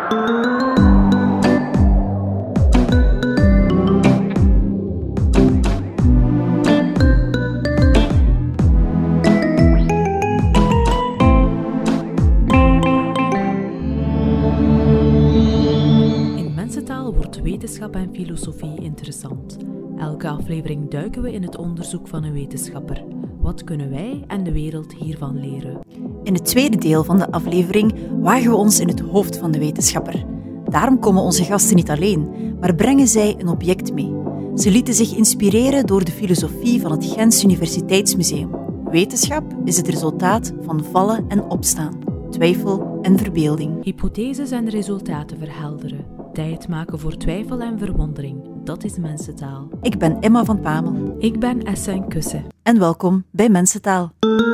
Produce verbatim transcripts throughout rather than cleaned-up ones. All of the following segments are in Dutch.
Wetenschap en filosofie interessant. Elke aflevering duiken we in het onderzoek van een wetenschapper. Wat kunnen wij en de wereld hiervan leren? In het tweede deel van de aflevering wagen we ons in het hoofd van de wetenschapper. Daarom komen onze gasten niet alleen, maar brengen zij een object mee. Ze lieten zich inspireren door de filosofie van het Gens Universiteitsmuseum. Wetenschap is het resultaat van vallen en opstaan, twijfel en verbeelding. Hypotheses en resultaten verhelderen. Tijd maken voor twijfel en verwondering. Dat is mensentaal. Ik ben Emma van Pamel. Ik ben Essen Kussen. En welkom bij Mensentaal.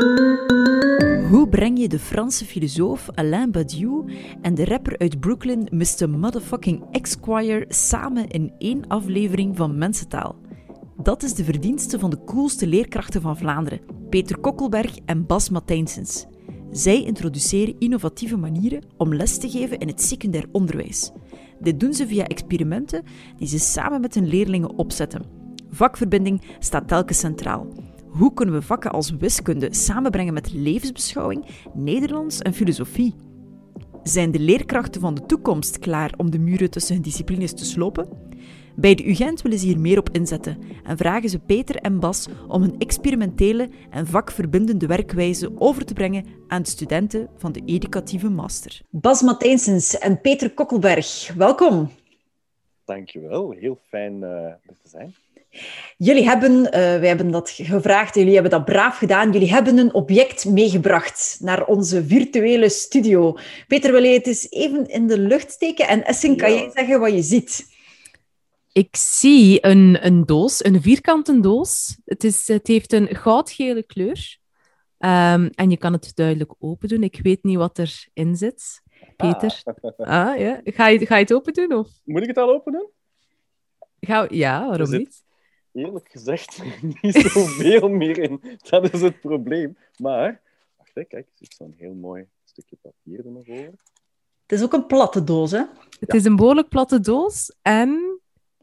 Hoe breng je de Franse filosoof Alain Badiou en de rapper uit Brooklyn mister Motherfucking Esquire samen in één aflevering van Mensentaal? Dat is de verdienste van de coolste leerkrachten van Vlaanderen, Peter Kokkelberg en Bas Matthijnsens. Zij introduceren innovatieve manieren om les te geven in het secundair onderwijs. Dit doen ze via experimenten die ze samen met hun leerlingen opzetten. Vakverbinding staat telkens centraal. Hoe kunnen we vakken als wiskunde samenbrengen met levensbeschouwing, Nederlands en filosofie? Zijn de leerkrachten van de toekomst klaar om de muren tussen hun disciplines te slopen? Bij de U Gent willen ze hier meer op inzetten en vragen ze Peter en Bas om hun experimentele en vakverbindende werkwijze over te brengen aan de studenten van de educatieve master. Bas Matthijnsens en Peter Kokkelberg, welkom. Dankjewel, heel fijn uh, er te zijn. Jullie hebben, uh, wij hebben dat gevraagd, jullie hebben dat braaf gedaan. Jullie hebben een object meegebracht naar onze virtuele studio. Peter, wil je het eens even in de lucht steken? En Essen, kan Ja. jij zeggen wat je ziet? Ik zie een, een doos, een vierkante doos. Het, is, het heeft een goudgele kleur. Um, en je kan het duidelijk open doen. Ik weet niet wat erin zit. Peter? Ah, ah ja. Ga je, ga je het open doen? Of? Moet ik het al openen? Ga, ja, waarom zit, niet? Eerlijk gezegd, niet zoveel meer in. Dat is het probleem. Maar, wacht, hè, kijk, er zit zo'n heel mooi stukje papier er nog over. Het is ook een platte doos, hè? Het ja. is een behoorlijk platte doos en...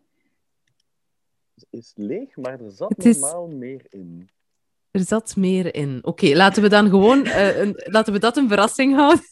Het is leeg, maar er zat het is... normaal meer in. Er zat meer in. Oké, okay, laten we dan gewoon... Uh, een, laten we dat een verrassing houden.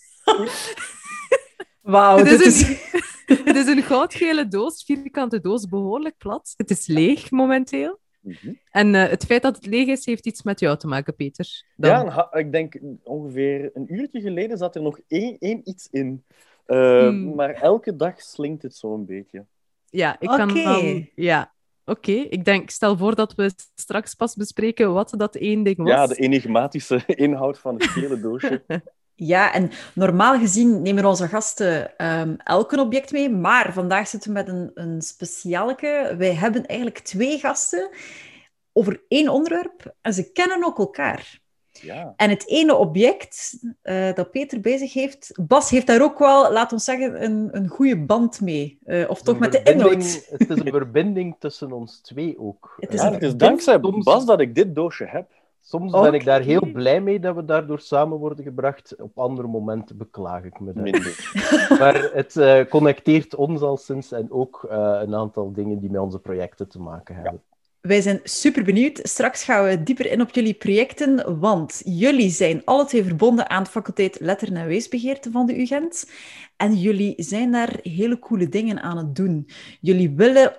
Wauw, het, dit is is... een, het is een goudgele doos, vierkante doos, behoorlijk plat. Het is leeg momenteel. Mm-hmm. En uh, het feit dat het leeg is, heeft iets met jou te maken, Peter. Dan... Ja, ha- ik denk ongeveer een uurtje geleden zat er nog één, één iets in. Uh, mm. Maar elke dag slinkt het zo'n beetje. Ja, ik okay. kan dan... Ja. Oké, okay, ik denk, stel voor dat we straks pas bespreken wat dat één ding was. Ja, de enigmatische inhoud van het gele doosje. Ja, en normaal gezien nemen onze gasten um, elk een object mee, maar vandaag zitten we met een, een specialeke. Wij hebben eigenlijk twee gasten over één onderwerp en ze kennen ook elkaar. Ja. En het ene object uh, dat Peter bezig heeft, Bas heeft daar ook wel, laat ons zeggen, een, een goede band mee. Uh, of toch met de inhoud. Het is een verbinding tussen ons twee ook. Het is, ja, het is dankzij Bas dat ik dit doosje heb. Soms okay. ben ik daar heel blij mee dat we daardoor samen worden gebracht. Op andere momenten beklaag ik me minder. Maar het uh, connecteert ons al sinds en ook uh, een aantal dingen die met onze projecten te maken hebben. Ja. Wij zijn super benieuwd. Straks gaan we dieper in op jullie projecten, want jullie zijn alle twee verbonden aan de faculteit Letteren en Wijsbegeerte van de U Gent. En jullie zijn daar hele coole dingen aan het doen. Jullie willen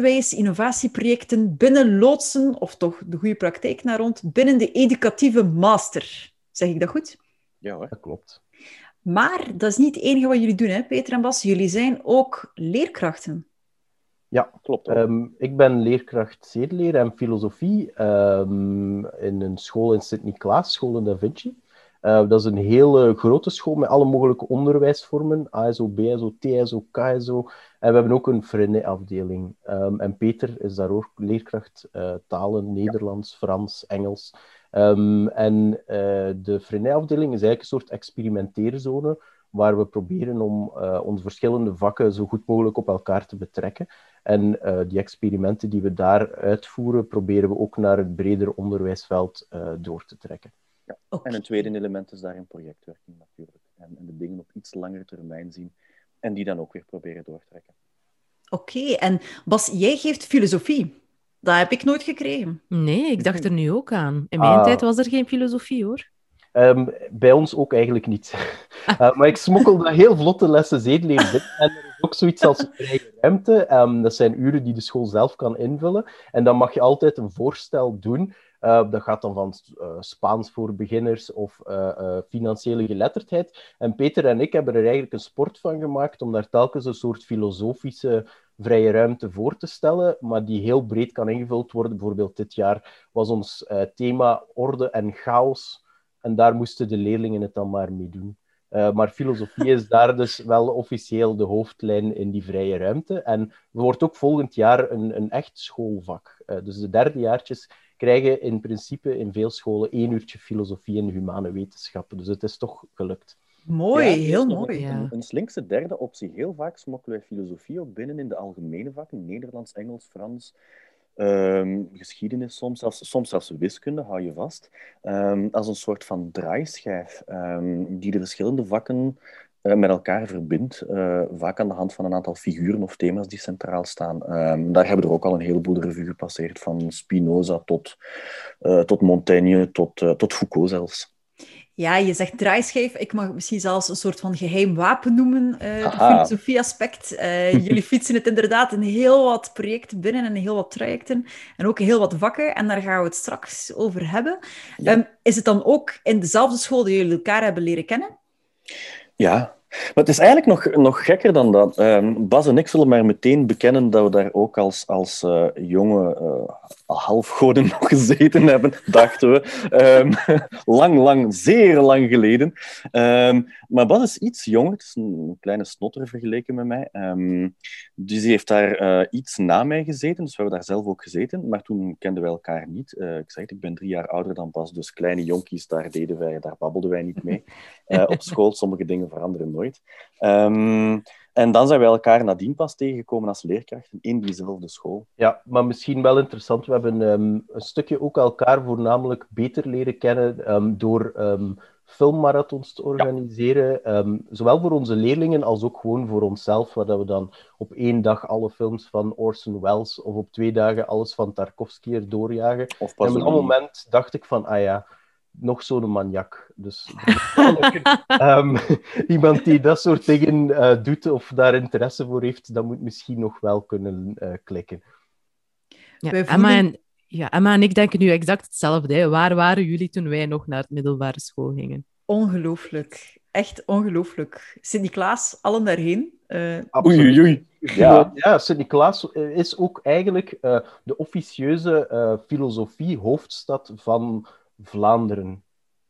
onderwijs-innovatieprojecten binnenloodsen, of toch de goede praktijk naar rond, binnen de educatieve master. Zeg ik dat goed? Ja hoor, dat klopt. Maar dat is niet het enige wat jullie doen, hè, Peter en Bas. Jullie zijn ook leerkrachten. Ja, klopt. Um, ik ben leerkracht zedeleer en filosofie um, in een school in Sint-Niklaas, School in Da Vinci. Uh, dat is een hele grote school met alle mogelijke onderwijsvormen, A S O, B S O, T S O, K S O. En we hebben ook een Freinet-afdeling. Um, en Peter is daar ook leerkracht uh, talen, Nederlands, Frans, Engels. Um, en uh, de Freinet-afdeling is eigenlijk een soort experimenteerzone waar we proberen om uh, onze verschillende vakken zo goed mogelijk op elkaar te betrekken. En uh, die experimenten die we daar uitvoeren, proberen we ook naar het bredere onderwijsveld uh, door te trekken. Ja. Okay. En een tweede element is daarin projectwerking natuurlijk. En, en de dingen op iets langere termijn zien. en die dan ook weer proberen doortrekken. Oké, okay, en Bas, jij geeft filosofie. Dat heb ik nooit gekregen. Nee, ik dacht er nu ook aan. In mijn ah. tijd was er geen filosofie, hoor. Um, bij ons ook eigenlijk niet. uh, maar ik smokkelde heel vlotte lessen zedeleer binnen. En er is ook zoiets als vrije ruimte. Um, dat zijn uren die de school zelf kan invullen. En dan mag je altijd een voorstel doen. Uh, dat gaat dan van uh, Spaans voor beginners of uh, uh, financiële geletterdheid. En Peter en ik hebben er eigenlijk een sport van gemaakt om daar telkens een soort filosofische vrije ruimte voor te stellen, maar die heel breed kan ingevuld worden. Bijvoorbeeld dit jaar was ons uh, thema orde en chaos. En daar moesten de leerlingen het dan maar mee doen. Uh, maar filosofie is daar dus wel officieel de hoofdlijn in die vrije ruimte. En er wordt ook volgend jaar een, een echt schoolvak. Uh, dus de derdejaartjes krijgen in principe in veel scholen één uurtje filosofie en humane wetenschappen. Dus het is toch gelukt. Mooi, ja, heel nog mooi. Een, Ja. een, een slinkse derde optie. Heel vaak smokkelen wij filosofie ook binnen in de algemene vakken. Nederlands, Engels, Frans... Um, geschiedenis soms, zelfs, soms zelfs wiskunde, hou je vast, um, als een soort van draaischijf um, die de verschillende vakken uh, met elkaar verbindt, uh, vaak aan de hand van een aantal figuren of thema's die centraal staan. Um, daar hebben er ook al een heleboel de revue gepasseerd, van Spinoza tot, uh, tot Montaigne, tot, uh, tot Foucault zelfs. Ja, je zegt draaischijf. Ik mag het misschien zelfs een soort van geheim wapen noemen, uh, het filosofie-aspect. Uh, jullie fietsen het inderdaad in heel wat projecten binnen en heel wat trajecten en ook heel wat vakken. En daar gaan we het straks over hebben. Ja. Um, is het dan ook in dezelfde school dat jullie elkaar hebben leren kennen? Ja. Maar het is eigenlijk nog, nog gekker dan dat. Um, Bas en ik zullen maar meteen bekennen dat we daar ook als, als uh, jonge uh, halfgoden nog gezeten hebben, dachten we. Um, lang, lang, zeer lang geleden. Um, maar Bas is iets jonger, het is een kleine snotter vergeleken met mij. Um, dus die heeft daar uh, iets na mij gezeten, dus we hebben daar zelf ook gezeten. Maar toen kenden wij elkaar niet. Uh, ik zeg het, ik ben drie jaar ouder dan Bas, dus kleine jonkies, daar, deden wij, daar babbelden wij niet mee. Uh, op school, sommige dingen veranderen nooit. Um, en dan zijn we elkaar nadien pas tegengekomen als leerkrachten in diezelfde school. Ja, maar misschien wel interessant. We hebben um, een stukje ook elkaar voornamelijk beter leren kennen um, door um, filmmarathons te organiseren. Ja. Um, zowel voor onze leerlingen als ook gewoon voor onszelf, waar we dan op één dag alle films van Orson Welles of op twee dagen alles van Tarkovsky er doorjagen. Of en op dat moment dacht ik van, ah ja, nog zo'n maniak. Dus um, iemand die dat soort dingen uh, doet of daar interesse voor heeft, dat moet misschien nog wel kunnen uh, klikken. Ja, Emma, en, ja, Emma en ik denken nu exact hetzelfde. Hè. Waar waren jullie toen wij nog naar het middelbare school gingen? Ongelooflijk. Echt ongelooflijk. Sint-Niklaas, allen daarheen. Uh, oei, oei. Ja, ja Sint-Niklaas is ook eigenlijk uh, de officieuze uh, filosofie-hoofdstad van Vlaanderen.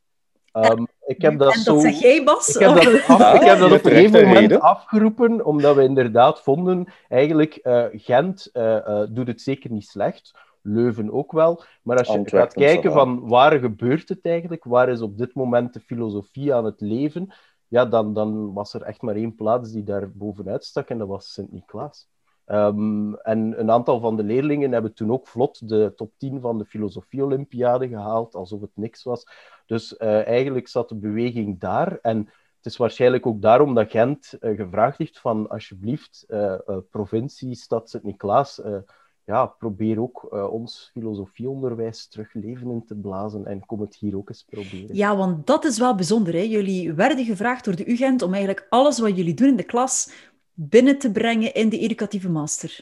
Um, ik heb dat en zo... dat zeg jij, Bas? Ik heb dat, af, ik heb dat op een gegeven moment reden. afgeroepen, omdat we inderdaad vonden, eigenlijk, uh, Gent uh, uh, doet het zeker niet slecht, Leuven ook wel, maar als je Antwerpen gaat kijken van waar gebeurt het eigenlijk, waar is op dit moment de filosofie aan het leven, ja, dan, dan was er echt maar één plaats die daar bovenuit stak, en dat was Sint-Niklaas. Um, en een aantal van de leerlingen hebben toen ook vlot de top tien van de filosofie-olympiade gehaald, alsof het niks was. Dus uh, eigenlijk zat de beweging daar. En het is waarschijnlijk ook daarom dat Gent uh, gevraagd heeft van, alsjeblieft, uh, uh, provincie, stad Sint-Niklaas, uh, ja, probeer ook uh, ons filosofieonderwijs terug leven in te blazen en kom het hier ook eens proberen. Ja, want dat is wel bijzonder, hè? Jullie werden gevraagd door de U Gent om eigenlijk alles wat jullie doen in de klas binnen te brengen in de educatieve master.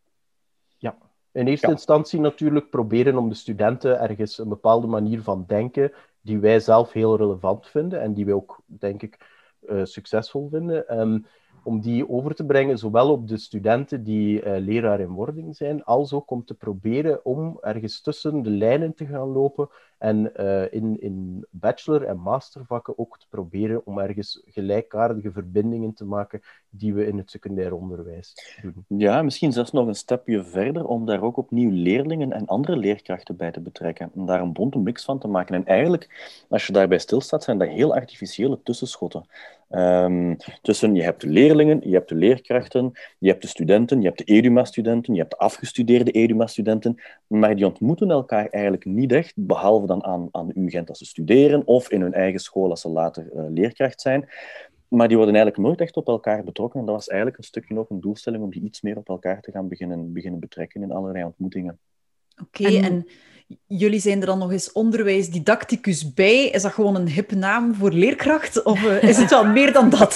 Ja, in eerste ja. instantie natuurlijk proberen om de studenten ergens een bepaalde manier van denken die wij zelf heel relevant vinden en die wij ook, denk ik, uh, succesvol vinden, um, om die over te brengen, zowel op de studenten die uh, leraar in wording zijn, als ook om te proberen om ergens tussen de lijnen te gaan lopen en uh, in, in bachelor- en mastervakken ook te proberen om ergens gelijkaardige verbindingen te maken die we in het secundair onderwijs doen. Ja, misschien zelfs nog een stapje verder om daar ook opnieuw leerlingen en andere leerkrachten bij te betrekken. Om daar een bonte mix van te maken. En eigenlijk, als je daarbij stilstaat, zijn dat heel artificiële tussenschotten. Um, tussen, je hebt de leerlingen, je hebt de leerkrachten, je hebt de studenten, je hebt de EduMa-studenten, je hebt de afgestudeerde EduMa-studenten, maar die ontmoeten elkaar eigenlijk niet echt, behalve dan aan, aan de U Gent als ze studeren, of in hun eigen school als ze later uh, leerkracht zijn. Maar die worden eigenlijk nooit echt op elkaar betrokken. En dat was eigenlijk een stukje ook een doelstelling om die iets meer op elkaar te gaan beginnen, beginnen betrekken in allerlei ontmoetingen. Oké, okay, En- en jullie zijn er dan nog eens onderwijsdidacticus bij. Is dat gewoon een hippe naam voor leerkracht? Of uh, is het wel meer dan dat?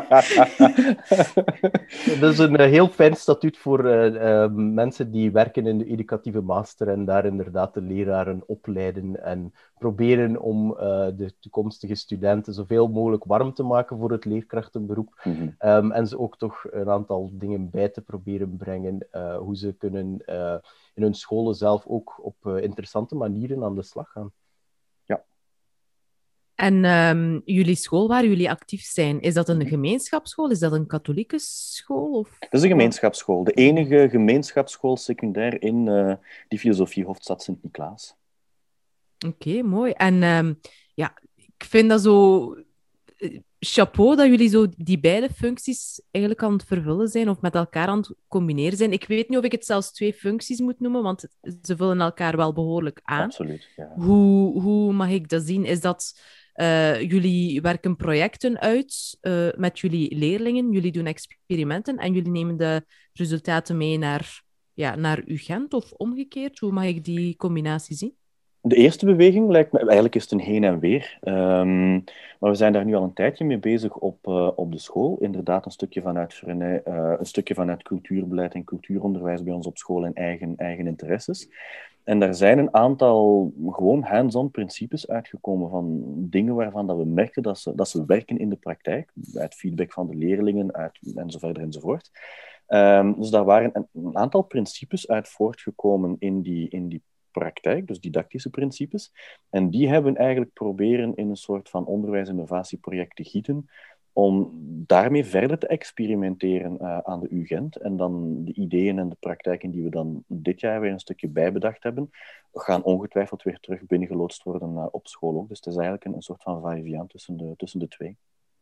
Dat is een uh, heel fijn statuut voor uh, uh, mensen die werken in de educatieve master en daar inderdaad de leraren opleiden en proberen om uh, de toekomstige studenten zoveel mogelijk warm te maken voor het leerkrachtenberoep. Mm-hmm. Um, en ze ook toch een aantal dingen bij te proberen brengen, uh, hoe ze kunnen uh, in hun scholen zelf ook op uh, interessante manieren aan de slag gaan. Ja. En um, jullie school waar jullie actief zijn, is dat een gemeenschapsschool? Is dat een katholieke school? Of... Dat is een gemeenschapsschool. De enige gemeenschapsschool secundair in uh, die filosofie Hoofdstad Sint-Niklaas. Oké, okay, mooi. En um, ja, ik vind dat zo... Chapeau dat jullie zo die beide functies eigenlijk aan het vervullen zijn of met elkaar aan het combineren zijn. Ik weet niet of ik het zelfs twee functies moet noemen, want ze vullen elkaar wel behoorlijk aan. Absoluut, ja. Hoe, hoe mag ik dat zien? Is dat... Uh, jullie werken projecten uit uh, met jullie leerlingen, jullie doen experimenten en jullie nemen de resultaten mee naar, ja, naar U Gent of omgekeerd? Hoe mag ik die combinatie zien? De eerste beweging lijkt me... Eigenlijk is het een heen en weer. Um, maar we zijn daar nu al een tijdje mee bezig op, uh, op de school. Inderdaad, een stukje vanuit Freinet, uh, een stukje vanuit cultuurbeleid en cultuuronderwijs bij ons op school en eigen, eigen interesses. En daar zijn een aantal gewoon hands-on principes uitgekomen van dingen waarvan dat we merken dat ze, dat ze werken in de praktijk. Uit feedback van de leerlingen, uit, enzovoort enzovoort. Um, dus daar waren een, een aantal principes uit voortgekomen in die, in die praktijk, dus didactische principes. En die hebben we eigenlijk proberen in een soort van onderwijs-innovatieproject te gieten, om daarmee verder te experimenteren uh, aan de U Gent. En dan de ideeën en de praktijken die we dan dit jaar weer een stukje bijbedacht hebben, gaan ongetwijfeld weer terug binnengeloodst worden uh, op school ook. Dus het is eigenlijk een, een soort van va-et-vient tussen de, tussen de twee.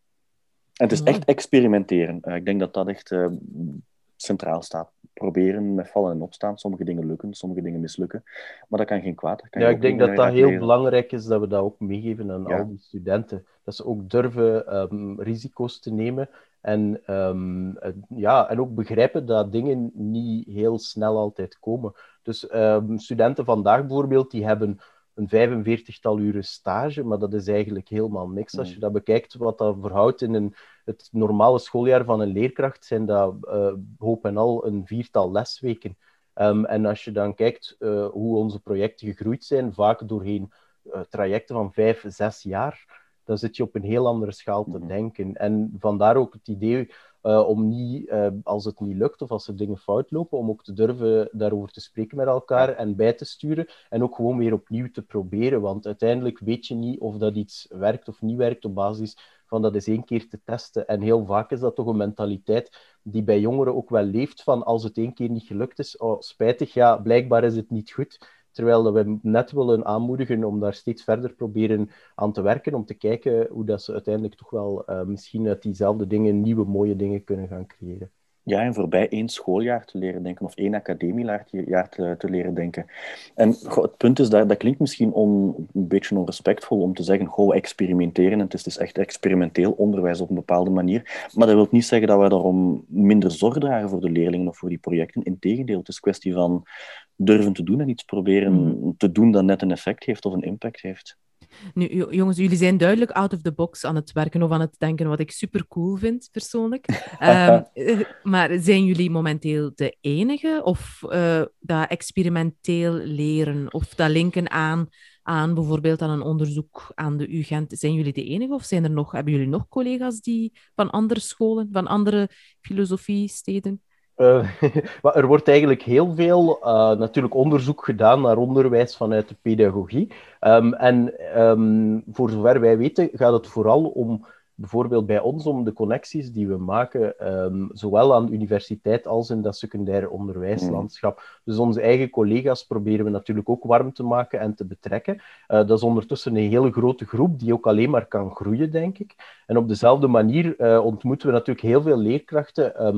En het is echt experimenteren. Uh, ik denk dat dat echt uh, centraal staat. Proberen met vallen en opstaan. Sommige dingen lukken, sommige dingen mislukken. Maar dat kan geen kwaad. Kan ja, ik denk dat dat heel leren. belangrijk is dat we dat ook meegeven aan ja. al die studenten. Dat ze ook durven um, risico's te nemen. En, um, ja, en ook begrijpen dat dingen niet heel snel altijd komen. Dus um, studenten vandaag bijvoorbeeld, die hebben een vijfenveertigtal uren stage, maar dat is eigenlijk helemaal niks. Als je dat bekijkt, wat dat verhoudt in een, het normale schooljaar van een leerkracht, zijn dat uh, hoop en al een viertal lesweken. Um, en als je dan kijkt uh, hoe onze projecten gegroeid zijn, vaak doorheen uh, trajecten van vijf, zes jaar, dan zit je op een heel andere schaal te denken. En vandaar ook het idee uh, om niet, uh, als het niet lukt of als er dingen fout lopen, om ook te durven daarover te spreken met elkaar en bij te sturen en ook gewoon weer opnieuw te proberen. Want uiteindelijk weet je niet of dat iets werkt of niet werkt op basis van dat eens één keer te testen. En heel vaak is dat toch een mentaliteit die bij jongeren ook wel leeft van als het één keer niet gelukt is, oh, spijtig, ja, blijkbaar is het niet goed. Terwijl we net willen aanmoedigen om daar steeds verder proberen aan te werken, om te kijken hoe dat ze uiteindelijk toch wel uh, misschien uit diezelfde dingen nieuwe mooie dingen kunnen gaan creëren. Ja, en voorbij één schooljaar te leren denken, of één academiejaar te, te leren denken. En goh, het punt is, dat, dat klinkt misschien on, een beetje onrespectvol om te zeggen, goh, we experimenteren, en het is dus echt experimenteel onderwijs op een bepaalde manier. Maar dat wil niet zeggen dat wij daarom minder zorg dragen voor de leerlingen of voor die projecten. Integendeel, het is een kwestie van durven te doen en iets proberen mm. te doen dat net een effect heeft of een impact heeft. Nu, jongens, jullie zijn duidelijk out of the box aan het werken of aan het denken, wat ik super cool vind, persoonlijk. um, maar zijn jullie momenteel de enige? Of uh, dat experimenteel leren, of dat linken aan, aan bijvoorbeeld aan een onderzoek aan de U Gent, zijn jullie de enige? Of zijn er nog, hebben jullie nog collega's die van andere scholen, van andere filosofiesteden? Uh, maar er wordt eigenlijk heel veel uh, natuurlijk onderzoek gedaan naar onderwijs vanuit de pedagogie. Um, en um, voor zover wij weten gaat het vooral om, bijvoorbeeld bij ons, om de connecties die we maken, um, zowel aan de universiteit als in dat secundair onderwijslandschap. Mm. Dus onze eigen collega's proberen we natuurlijk ook warm te maken en te betrekken. Uh, dat is ondertussen een hele grote groep die ook alleen maar kan groeien, denk ik. En op dezelfde manier uh, ontmoeten we natuurlijk heel veel leerkrachten, um,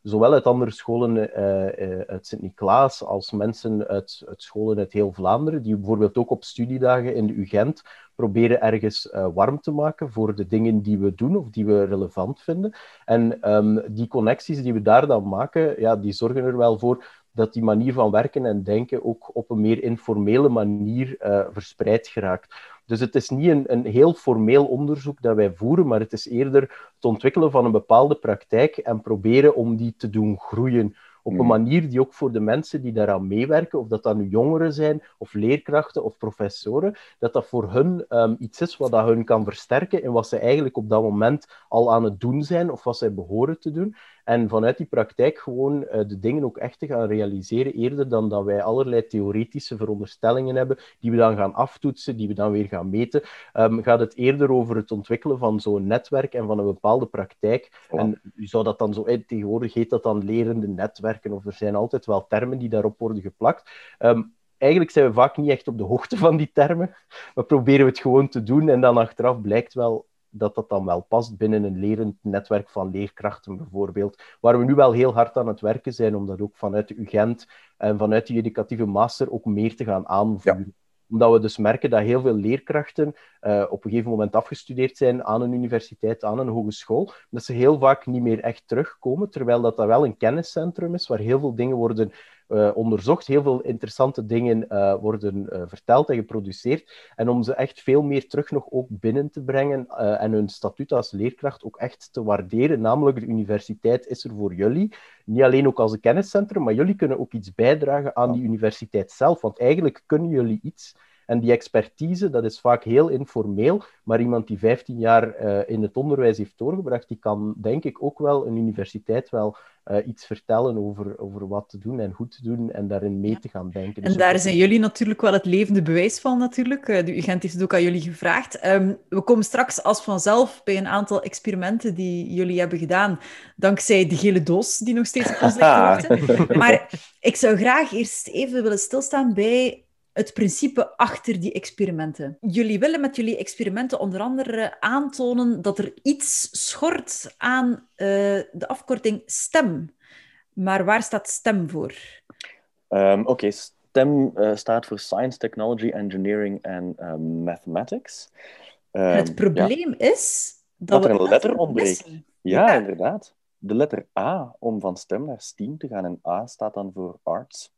zowel uit andere scholen uh, uh, uit Sint-Niklaas als mensen uit, uit scholen uit heel Vlaanderen, die bijvoorbeeld ook op studiedagen in de U Gent proberen ergens uh, warm te maken voor de dingen die we doen of die we relevant vinden. En um, die connecties die we daar dan maken, ja, die zorgen er wel voor dat die manier van werken en denken ook op een meer informele manier uh, verspreid geraakt. Dus het is niet een, een heel formeel onderzoek dat wij voeren, maar het is eerder het ontwikkelen van een bepaalde praktijk en proberen om die te doen groeien. Op een manier die ook voor de mensen die daaraan meewerken, of dat dat nu jongeren zijn, of leerkrachten, of professoren, dat dat voor hun um, iets is wat dat hun kan versterken in wat ze eigenlijk op dat moment al aan het doen zijn, of wat zij behoren te doen. En vanuit die praktijk gewoon uh, de dingen ook echt te gaan realiseren, eerder dan dat wij allerlei theoretische veronderstellingen hebben, die we dan gaan aftoetsen, die we dan weer gaan meten, um, gaat het eerder over het ontwikkelen van zo'n netwerk en van een bepaalde praktijk. Wow. En u zou dat dan zo, eh, tegenwoordig heet dat dan lerende netwerken, of er zijn altijd wel termen die daarop worden geplakt. Um, Eigenlijk zijn we vaak niet echt op de hoogte van die termen. We proberen het gewoon te doen en dan achteraf blijkt wel dat dat dan wel past binnen een lerend netwerk van leerkrachten bijvoorbeeld, waar we nu wel heel hard aan het werken zijn om dat ook vanuit de U Gent en vanuit die educatieve master ook meer te gaan aanvoeren. Ja. Omdat we dus merken dat heel veel leerkrachten uh, op een gegeven moment afgestudeerd zijn aan een universiteit, aan een hogeschool, dat ze heel vaak niet meer echt terugkomen, terwijl dat, dat wel een kenniscentrum is, waar heel veel dingen worden uh, onderzocht, heel veel interessante dingen uh, worden uh, verteld en geproduceerd. En om ze echt veel meer terug nog ook binnen te brengen uh, en hun statuut als leerkracht ook echt te waarderen, namelijk de universiteit is er voor jullie. Niet alleen ook als een kenniscentrum, maar jullie kunnen ook iets bijdragen aan die universiteit zelf, want eigenlijk kunnen jullie iets. En die expertise, dat is vaak heel informeel, maar iemand die vijftien jaar uh, in het onderwijs heeft doorgebracht, die kan, denk ik, ook wel een universiteit wel uh, iets vertellen over, over wat te doen en hoe te doen en daarin mee te gaan denken. En dus daar zijn jullie natuurlijk wel het levende bewijs van, natuurlijk. De U Gent heeft het ook aan jullie gevraagd. Um, we komen straks als vanzelf bij een aantal experimenten die jullie hebben gedaan, dankzij de gele doos die nog steeds op ons ligt te wachten. Maar ik zou graag eerst even willen stilstaan bij het principe achter die experimenten. Jullie willen met jullie experimenten onder andere aantonen dat er iets schort aan uh, de afkorting STEM. Maar waar staat STEM voor? Um, Oké, okay. STEM uh, staat voor Science, Technology, Engineering en uh, Mathematics. Um, het probleem ja. is dat, dat we er een letter ontbreekt. Ja, ja, inderdaad. De letter A, om van STEM naar STEAM te gaan. En A staat dan voor Arts.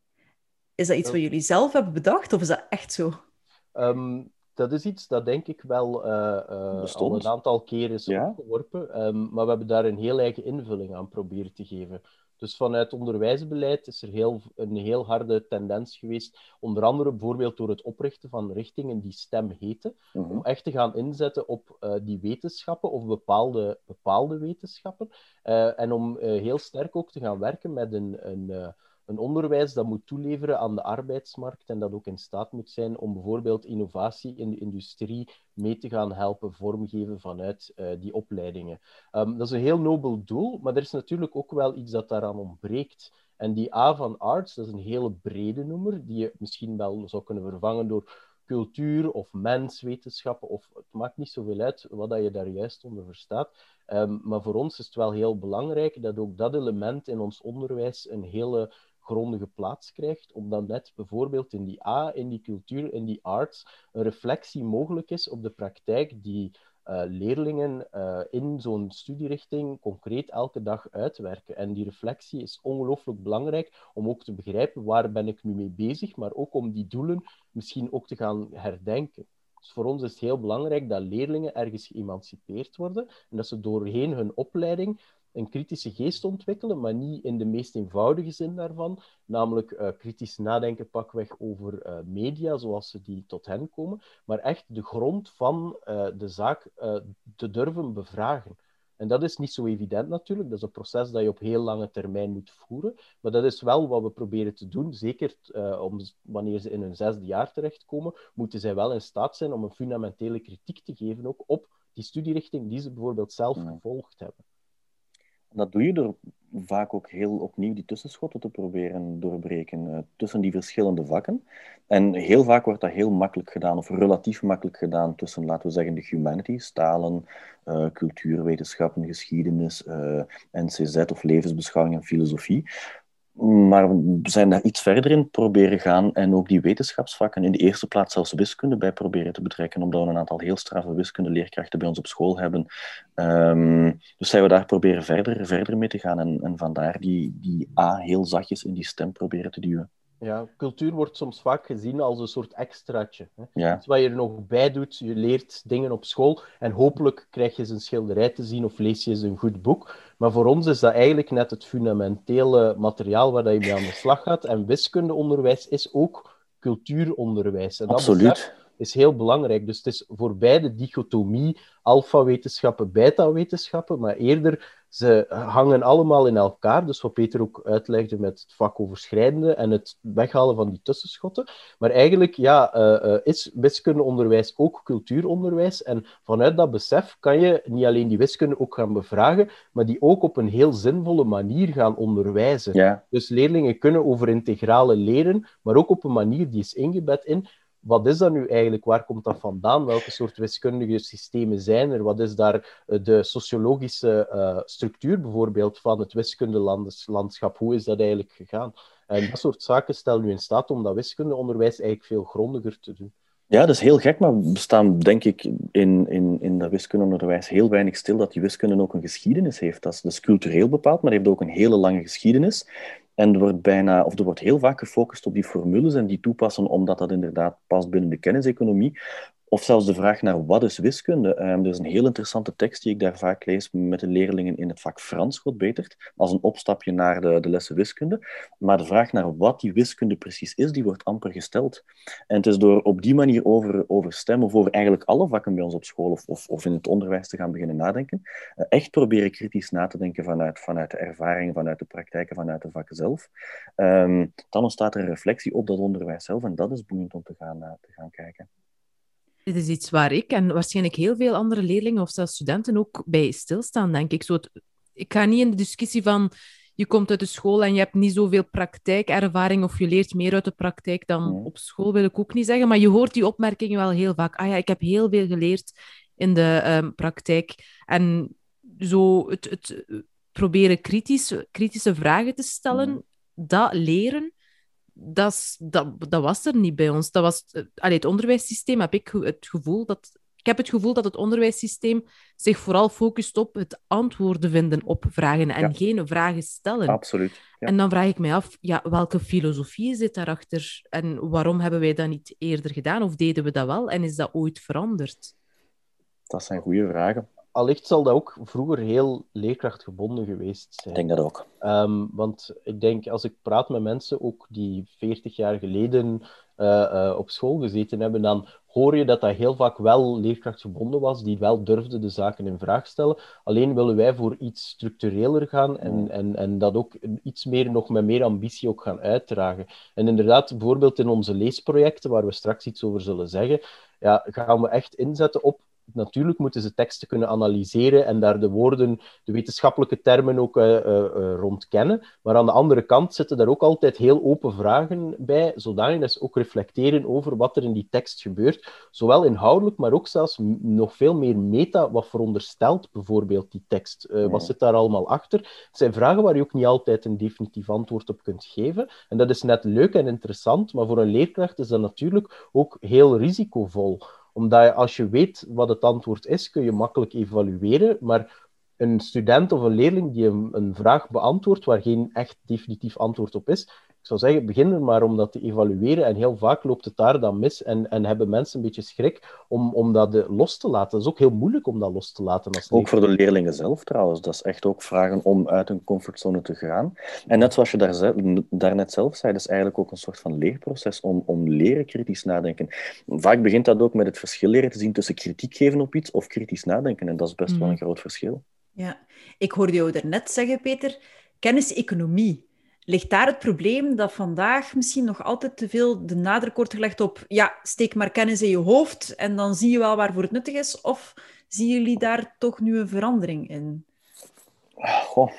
Is dat iets wat jullie zelf hebben bedacht, of is dat echt zo? Um, dat is iets dat denk ik wel uh, uh, al een aantal keer is ja. opgeworpen, um, maar we hebben daar een heel eigen invulling aan proberen te geven. Dus vanuit onderwijsbeleid is er heel, een heel harde tendens geweest, onder andere bijvoorbeeld door het oprichten van richtingen die STEM heten, mm-hmm. om echt te gaan inzetten op uh, die wetenschappen of bepaalde, bepaalde wetenschappen, uh, en om uh, heel sterk ook te gaan werken met een... een uh, Een onderwijs dat moet toeleveren aan de arbeidsmarkt en dat ook in staat moet zijn om bijvoorbeeld innovatie in de industrie mee te gaan helpen vormgeven vanuit uh, die opleidingen. Um, dat is een heel nobel doel, maar er is natuurlijk ook wel iets dat daaraan ontbreekt. En die A van Arts, dat is een hele brede noemer, die je misschien wel zou kunnen vervangen door cultuur of menswetenschappen, of het maakt niet zoveel uit wat je daar juist onder verstaat. Um, maar voor ons is het wel heel belangrijk dat ook dat element in ons onderwijs een hele grondige plaats krijgt, omdat net bijvoorbeeld in die A, in die cultuur, in die arts, een reflectie mogelijk is op de praktijk die uh, leerlingen uh, in zo'n studierichting concreet elke dag uitwerken. En die reflectie is ongelooflijk belangrijk om ook te begrijpen waar ben ik nu mee bezig, maar ook om die doelen misschien ook te gaan herdenken. Dus voor ons is het heel belangrijk dat leerlingen ergens geëmancipeerd worden en dat ze doorheen hun opleiding een kritische geest ontwikkelen, maar niet in de meest eenvoudige zin daarvan, namelijk uh, kritisch nadenken pakweg over uh, media, zoals ze die tot hen komen, maar echt de grond van uh, de zaak uh, te durven bevragen. En dat is niet zo evident natuurlijk, dat is een proces dat je op heel lange termijn moet voeren, maar dat is wel wat we proberen te doen. Zeker uh, om, wanneer ze in hun zesde jaar terechtkomen, moeten zij wel in staat zijn om een fundamentele kritiek te geven ook op die studierichting die ze bijvoorbeeld zelf gevolgd hebben. Dat doe je door vaak ook heel opnieuw die tussenschotten te proberen doorbreken uh, tussen die verschillende vakken. En heel vaak wordt dat heel makkelijk gedaan, of relatief makkelijk gedaan, tussen, laten we zeggen, de humanities, talen, uh, cultuurwetenschappen, geschiedenis, uh, N C Z of levensbeschouwing en filosofie. Maar we zijn daar iets verder in proberen gaan en ook die wetenschapsvakken, in de eerste plaats zelfs wiskunde, bij proberen te betrekken, omdat we een aantal heel straffe wiskundeleerkrachten bij ons op school hebben. Um, dus zijn we daar proberen verder, verder mee te gaan en, en vandaar die, die A heel zachtjes in die stem proberen te duwen. Ja, cultuur wordt soms vaak gezien als een soort extraatje. Hè? Ja. Iets wat je er nog bij doet, je leert dingen op school en hopelijk krijg je eens een schilderij te zien of lees je eens een goed boek. Maar voor ons is dat eigenlijk net het fundamentele materiaal waar je mee aan de slag gaat. En wiskundeonderwijs is ook cultuuronderwijs. En dat Absoluut. besef is heel belangrijk. Dus het is voorbij de dichotomie alfa-wetenschappen, beta-wetenschappen, maar eerder, ze hangen allemaal in elkaar. Dus wat Peter ook uitlegde met het vakoverschrijdende en het weghalen van die tussenschotten. Maar eigenlijk ja, uh, uh, is wiskundeonderwijs ook cultuuronderwijs. En vanuit dat besef kan je niet alleen die wiskunde ook gaan bevragen, maar die ook op een heel zinvolle manier gaan onderwijzen. Ja. Dus leerlingen kunnen over integrale leren, maar ook op een manier die is ingebed in wat is dat nu eigenlijk? Waar komt dat vandaan? Welke soort wiskundige systemen zijn er? Wat is daar de sociologische uh, structuur bijvoorbeeld van het wiskundelandschap? Hoe is dat eigenlijk gegaan? En dat soort zaken stellen u in staat om dat wiskundeonderwijs eigenlijk veel grondiger te doen. Ja, dat is heel gek, maar we staan, denk ik, in, in, in dat wiskundeonderwijs heel weinig stil dat die wiskunde ook een geschiedenis heeft. Dat is dus cultureel bepaald, maar heeft ook een hele lange geschiedenis. En er wordt, bijna, of er wordt heel vaak gefocust op die formules en die toepassen, omdat dat inderdaad past binnen de kenniseconomie. Of zelfs de vraag naar wat is wiskunde. Um, er is een heel interessante tekst die ik daar vaak lees met de leerlingen in het vak Frans, God betert, als een opstapje naar de, de lessen wiskunde. Maar de vraag naar wat die wiskunde precies is, die wordt amper gesteld. En het is door op die manier over, over STEM, of over eigenlijk alle vakken bij ons op school, of, of, of in het onderwijs te gaan beginnen nadenken, uh, echt proberen kritisch na te denken vanuit, vanuit de ervaringen, vanuit de praktijken, vanuit de vakken zelf. Um, dan ontstaat er een reflectie op dat onderwijs zelf, en dat is boeiend om te gaan, uh, te gaan kijken. Dit is iets waar ik en waarschijnlijk heel veel andere leerlingen of zelfs studenten ook bij stilstaan, denk ik. Zo het, ik ga niet in de discussie van je komt uit de school en je hebt niet zoveel praktijkervaring of je leert meer uit de praktijk dan Ja. op school, wil ik ook niet zeggen. Maar je hoort die opmerkingen wel heel vaak. Ah ja, ik heb heel veel geleerd in de um, praktijk. En zo het, het proberen kritisch, kritische vragen te stellen, ja. dat leren... Dat, dat, dat was er niet bij ons. Dat was, allee, het onderwijssysteem heb ik het gevoel dat... Ik heb het gevoel dat het onderwijssysteem zich vooral focust op het antwoorden vinden op vragen en ja. geen vragen stellen. Absoluut. Ja. En dan vraag ik mij af, ja, welke filosofie zit daarachter? En waarom hebben wij dat niet eerder gedaan? Of deden we dat wel? En is dat ooit veranderd? Dat zijn goede vragen. Allicht zal dat ook vroeger heel leerkrachtgebonden geweest zijn. Ik denk dat ook. Um, want ik denk, als ik praat met mensen, ook die veertig jaar geleden uh, uh, op school gezeten hebben, dan hoor je dat dat heel vaak wel leerkrachtgebonden was, die wel durfden de zaken in vraag stellen. Alleen willen wij voor iets structureler gaan en, en, en dat ook iets meer, nog met meer ambitie ook gaan uitdragen. En inderdaad, bijvoorbeeld in onze leesprojecten, waar we straks iets over zullen zeggen, ja, gaan we echt inzetten op natuurlijk moeten ze teksten kunnen analyseren en daar de woorden, de wetenschappelijke termen ook uh, uh, uh, rond kennen. Maar aan de andere kant zitten daar ook altijd heel open vragen bij, zodanig dat ze ook reflecteren over wat er in die tekst gebeurt. Zowel inhoudelijk, maar ook zelfs m- nog veel meer meta, wat veronderstelt bijvoorbeeld die tekst. Uh, wat zit daar allemaal achter? Het zijn vragen waar je ook niet altijd een definitief antwoord op kunt geven. En dat is net leuk en interessant, maar voor een leerkracht is dat natuurlijk ook heel risicovol. Omdat je, als je weet wat het antwoord is, kun je makkelijk evalueren. Maar een student of een leerling die een, een vraag beantwoordt waar geen echt definitief antwoord op is, ik zou zeggen, begin er maar om dat te evalueren. En heel vaak loopt het daar dan mis en, en hebben mensen een beetje schrik om, om dat de, los te laten. Het is ook heel moeilijk om dat los te laten. Als ook voor de leerlingen zelf trouwens. Dat is echt ook vragen om uit een comfortzone te gaan. En net zoals je daar zelf, daarnet zelf zei, dat is eigenlijk ook een soort van leerproces om, om leren kritisch nadenken. Vaak begint dat ook met het verschil leren te zien tussen kritiek geven op iets of kritisch nadenken. En dat is best mm. wel een groot verschil. Ja, ik hoorde jou daarnet zeggen, Peter, kenniseconomie. Ligt daar het probleem dat vandaag misschien nog altijd te veel de nadruk wordt gelegd op ja, steek maar kennis in je hoofd en dan zie je wel waarvoor het nuttig is? Of zien jullie daar toch nu een verandering in? Goh,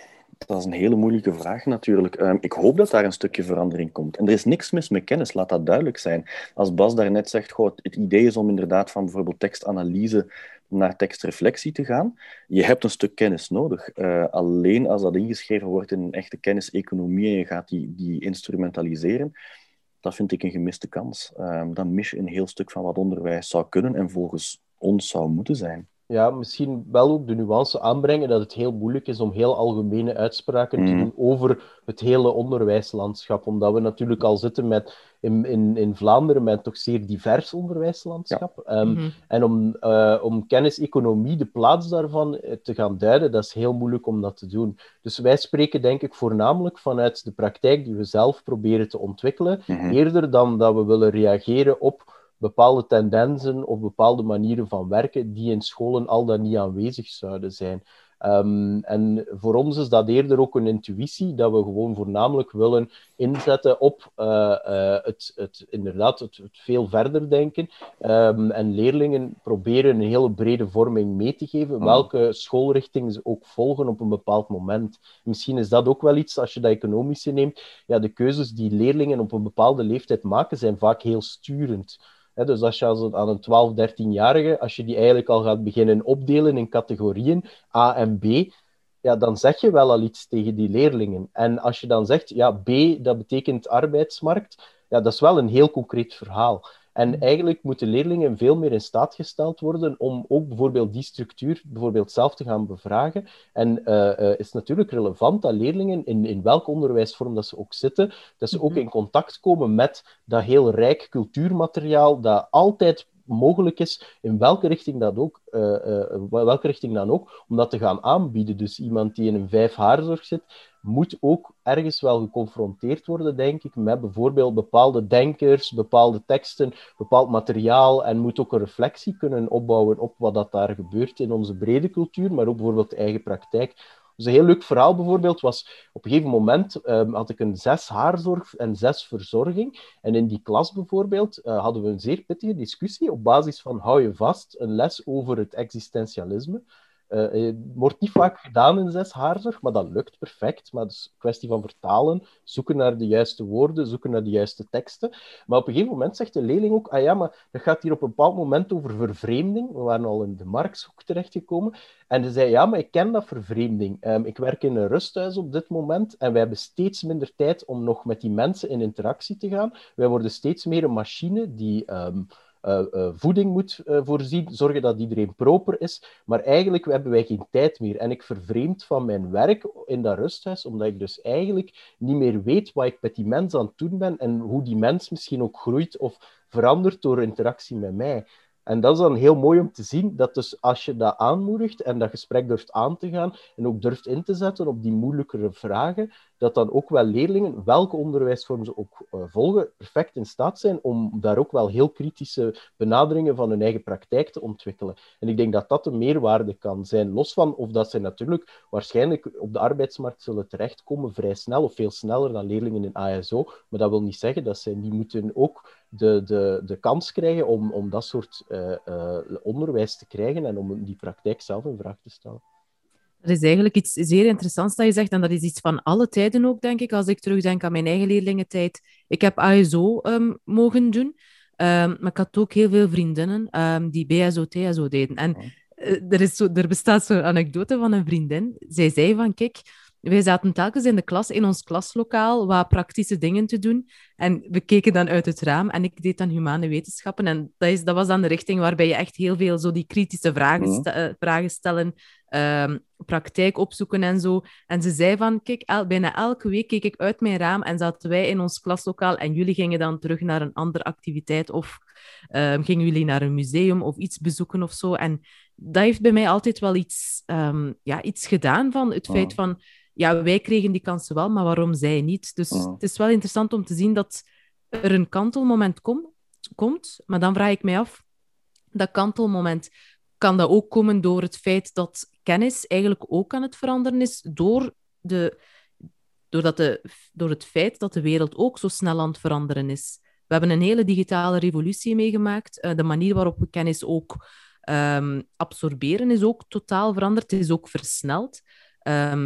dat is een hele moeilijke vraag natuurlijk. Um, ik hoop dat daar een stukje verandering komt. En er is niks mis met kennis, laat dat duidelijk zijn. Als Bas daarnet zegt, goh, het idee is om inderdaad van bijvoorbeeld tekstanalyse naar tekstreflectie te gaan. Je hebt een stuk kennis nodig. Uh, alleen als dat ingeschreven wordt in een echte kenniseconomie en je gaat die, die instrumentaliseren, dat vind ik een gemiste kans. Um, dan mis je een heel stuk van wat onderwijs zou kunnen en volgens ons zou moeten zijn. Ja, misschien wel ook de nuance aanbrengen dat het heel moeilijk is om heel algemene uitspraken mm. te doen over het hele onderwijslandschap. Omdat we natuurlijk al zitten met, in, in, in Vlaanderen met een toch zeer divers onderwijslandschap. Ja. Um, mm-hmm. En om, uh, om kenniseconomie, de plaats daarvan te gaan duiden, dat is heel moeilijk om dat te doen. Dus wij spreken denk ik voornamelijk vanuit de praktijk die we zelf proberen te ontwikkelen, mm-hmm. eerder dan dat we willen reageren op bepaalde tendensen of bepaalde manieren van werken die in scholen al dan niet aanwezig zouden zijn. Um, en voor ons is dat eerder ook een intuïtie, dat we gewoon voornamelijk willen inzetten op uh, uh, het, het, inderdaad, het, het veel verder denken um, en leerlingen proberen een hele brede vorming mee te geven, mm. welke schoolrichting ze ook volgen op een bepaald moment. Misschien is dat ook wel iets, als je dat economische neemt, ja, de keuzes die leerlingen op een bepaalde leeftijd maken, zijn vaak heel sturend. He, dus als je als aan een twaalf, dertien-jarige, als je die eigenlijk al gaat beginnen opdelen in categorieën A en B, ja, dan zeg je wel al iets tegen die leerlingen. En als je dan zegt, ja, B, dat betekent arbeidsmarkt, ja, dat is wel een heel concreet verhaal. En eigenlijk moeten leerlingen veel meer in staat gesteld worden om ook bijvoorbeeld die structuur bijvoorbeeld zelf te gaan bevragen. En uh, uh, is natuurlijk relevant dat leerlingen, in, in welk onderwijsvorm dat ze ook zitten, dat ze ook in contact komen met dat heel rijk cultuurmateriaal dat altijd mogelijk is, in welke richting, dat ook, uh, uh, welke richting dan ook, om dat te gaan aanbieden. Dus iemand die in een vijf haarzorg zit, moet ook ergens wel geconfronteerd worden, denk ik, met bijvoorbeeld bepaalde denkers, bepaalde teksten, bepaald materiaal, en moet ook een reflectie kunnen opbouwen op wat dat daar gebeurt in onze brede cultuur, maar ook bijvoorbeeld de eigen praktijk. Dus een heel leuk verhaal bijvoorbeeld was, op een gegeven moment um, had ik een zes haarzorg en zes verzorging. En in die klas bijvoorbeeld uh, hadden we een zeer pittige discussie op basis van, hou je vast, een les over het existentialisme. Uh, het wordt niet vaak gedaan in zes haarzorg, maar dat lukt perfect. Maar het is een kwestie van vertalen, zoeken naar de juiste woorden, zoeken naar de juiste teksten. Maar op een gegeven moment zegt de leerling ook, ah ja, maar dat gaat hier op een bepaald moment over vervreemding. We waren al in de Marxhoek terechtgekomen. En ze zei, ja, maar ik ken dat vervreemding. Um, ik werk in een rusthuis op dit moment en wij hebben steeds minder tijd om nog met die mensen in interactie te gaan. Wij worden steeds meer een machine die... Um, Uh, uh, voeding moet uh, voorzien, zorgen dat iedereen proper is, maar eigenlijk hebben wij geen tijd meer. En ik vervreemd van mijn werk in dat rusthuis, omdat ik dus eigenlijk niet meer weet wat ik met die mens aan het doen ben en hoe die mens misschien ook groeit of verandert door interactie met mij. En dat is dan heel mooi om te zien, dat dus als je dat aanmoedigt en dat gesprek durft aan te gaan en ook durft in te zetten op die moeilijkere vragen, dat dan ook wel leerlingen, welke onderwijsvorm ze ook uh, volgen, perfect in staat zijn om daar ook wel heel kritische benaderingen van hun eigen praktijk te ontwikkelen. En ik denk dat dat een meerwaarde kan zijn, los van of dat zij natuurlijk waarschijnlijk op de arbeidsmarkt zullen terechtkomen vrij snel of veel sneller dan leerlingen in A S O, maar dat wil niet zeggen dat zij niet moeten ook de, de, de kans krijgen om, om dat soort uh, uh, onderwijs te krijgen en om die praktijk zelf in vraag te stellen. Dat is eigenlijk iets zeer interessants dat je zegt, en dat is iets van alle tijden ook, denk ik. Als ik terugdenk aan mijn eigen leerlingentijd. Ik heb A S O um, mogen doen, um, maar ik had ook heel veel vriendinnen um, die B S O, T S O deden. En uh, er, is zo, er bestaat zo'n anekdote van een vriendin. Zij zei van, kijk, wij zaten telkens in de klas, in ons klaslokaal, wat praktische dingen te doen. En we keken dan uit het raam en ik deed dan humane wetenschappen. En dat, is, dat was dan de richting waarbij je echt heel veel zo die kritische vragen, st- uh, vragen stellen, um, praktijk opzoeken en zo. En ze zei van, kijk, el- bijna elke week keek ik uit mijn raam en zaten wij in ons klaslokaal en jullie gingen dan terug naar een andere activiteit of um, gingen jullie naar een museum of iets bezoeken of zo. En dat heeft bij mij altijd wel iets, um, ja, iets gedaan van het feit van... Ja, wij kregen die kansen wel, maar waarom zij niet? Dus oh. Het is wel interessant om te zien dat er een kantelmoment kom, komt. Maar dan vraag ik mij af, dat kantelmoment, kan dat ook komen door het feit dat kennis eigenlijk ook aan het veranderen is, door, de, doordat de, door het feit dat de wereld ook zo snel aan het veranderen is. We hebben een hele digitale revolutie meegemaakt. Uh, de manier waarop we kennis ook um, absorberen is ook totaal veranderd. Het is ook versneld. Um,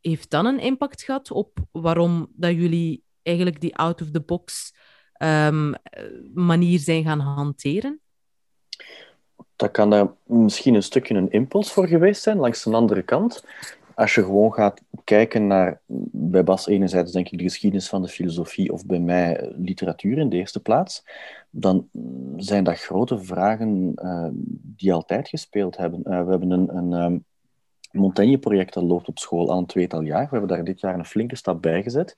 heeft dat een impact gehad op waarom dat jullie eigenlijk die out-of-the-box um, manier zijn gaan hanteren? Dat kan daar misschien een stukje een impuls voor geweest zijn, langs de andere kant. Als je gewoon gaat kijken naar, bij Bas enerzijds denk ik de geschiedenis van de filosofie of bij mij literatuur in de eerste plaats, dan zijn dat grote vragen uh, die altijd gespeeld hebben. Uh, we hebben een, een um, Montaigne-project dat loopt op school al een tweetal jaar. We hebben daar dit jaar een flinke stap bij gezet.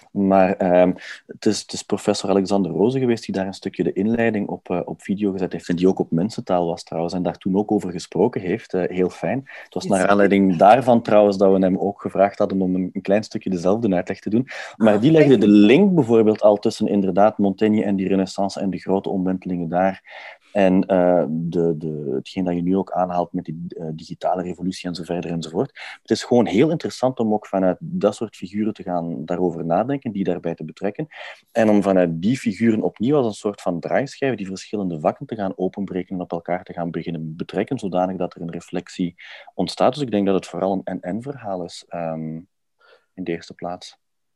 Maar um, het, is, het is professor Alexander Roze geweest die daar een stukje de inleiding op, uh, op video gezet heeft en die ook op mensentaal was trouwens en daar toen ook over gesproken heeft. Uh, heel fijn. Het was naar aanleiding daarvan trouwens dat we hem ook gevraagd hadden om een, een klein stukje dezelfde uitleg te doen. Maar die legde de link bijvoorbeeld al tussen inderdaad Montaigne en die renaissance en de grote omwentelingen daar. En uh, de, de, hetgeen dat je nu ook aanhaalt met die uh, digitale revolutie en zo verder enzovoort. Het is gewoon heel interessant om ook vanuit dat soort figuren te gaan daarover nadenken, die daarbij te betrekken. En om vanuit die figuren opnieuw als een soort van draaischijf die verschillende vakken te gaan openbreken en op elkaar te gaan beginnen betrekken, zodanig dat er een reflectie ontstaat. Dus ik denk dat het vooral een en-en-verhaal is um, in de eerste plaats.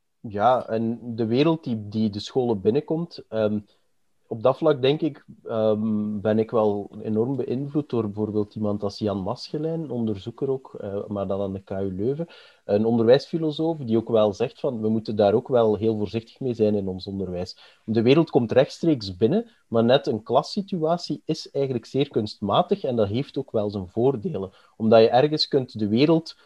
Ja, en de wereld die, die de scholen binnenkomt... Um... Op dat vlak, denk ik, um, ben ik wel enorm beïnvloed door bijvoorbeeld iemand als Jan Maschelijn, onderzoeker ook, uh, maar dan aan de K U Leuven. Een onderwijsfilosoof die ook wel zegt van, we moeten daar ook wel heel voorzichtig mee zijn in ons onderwijs. De wereld komt rechtstreeks binnen, maar net een klassituatie is eigenlijk zeer kunstmatig en dat heeft ook wel zijn voordelen. Omdat je ergens kunt de wereld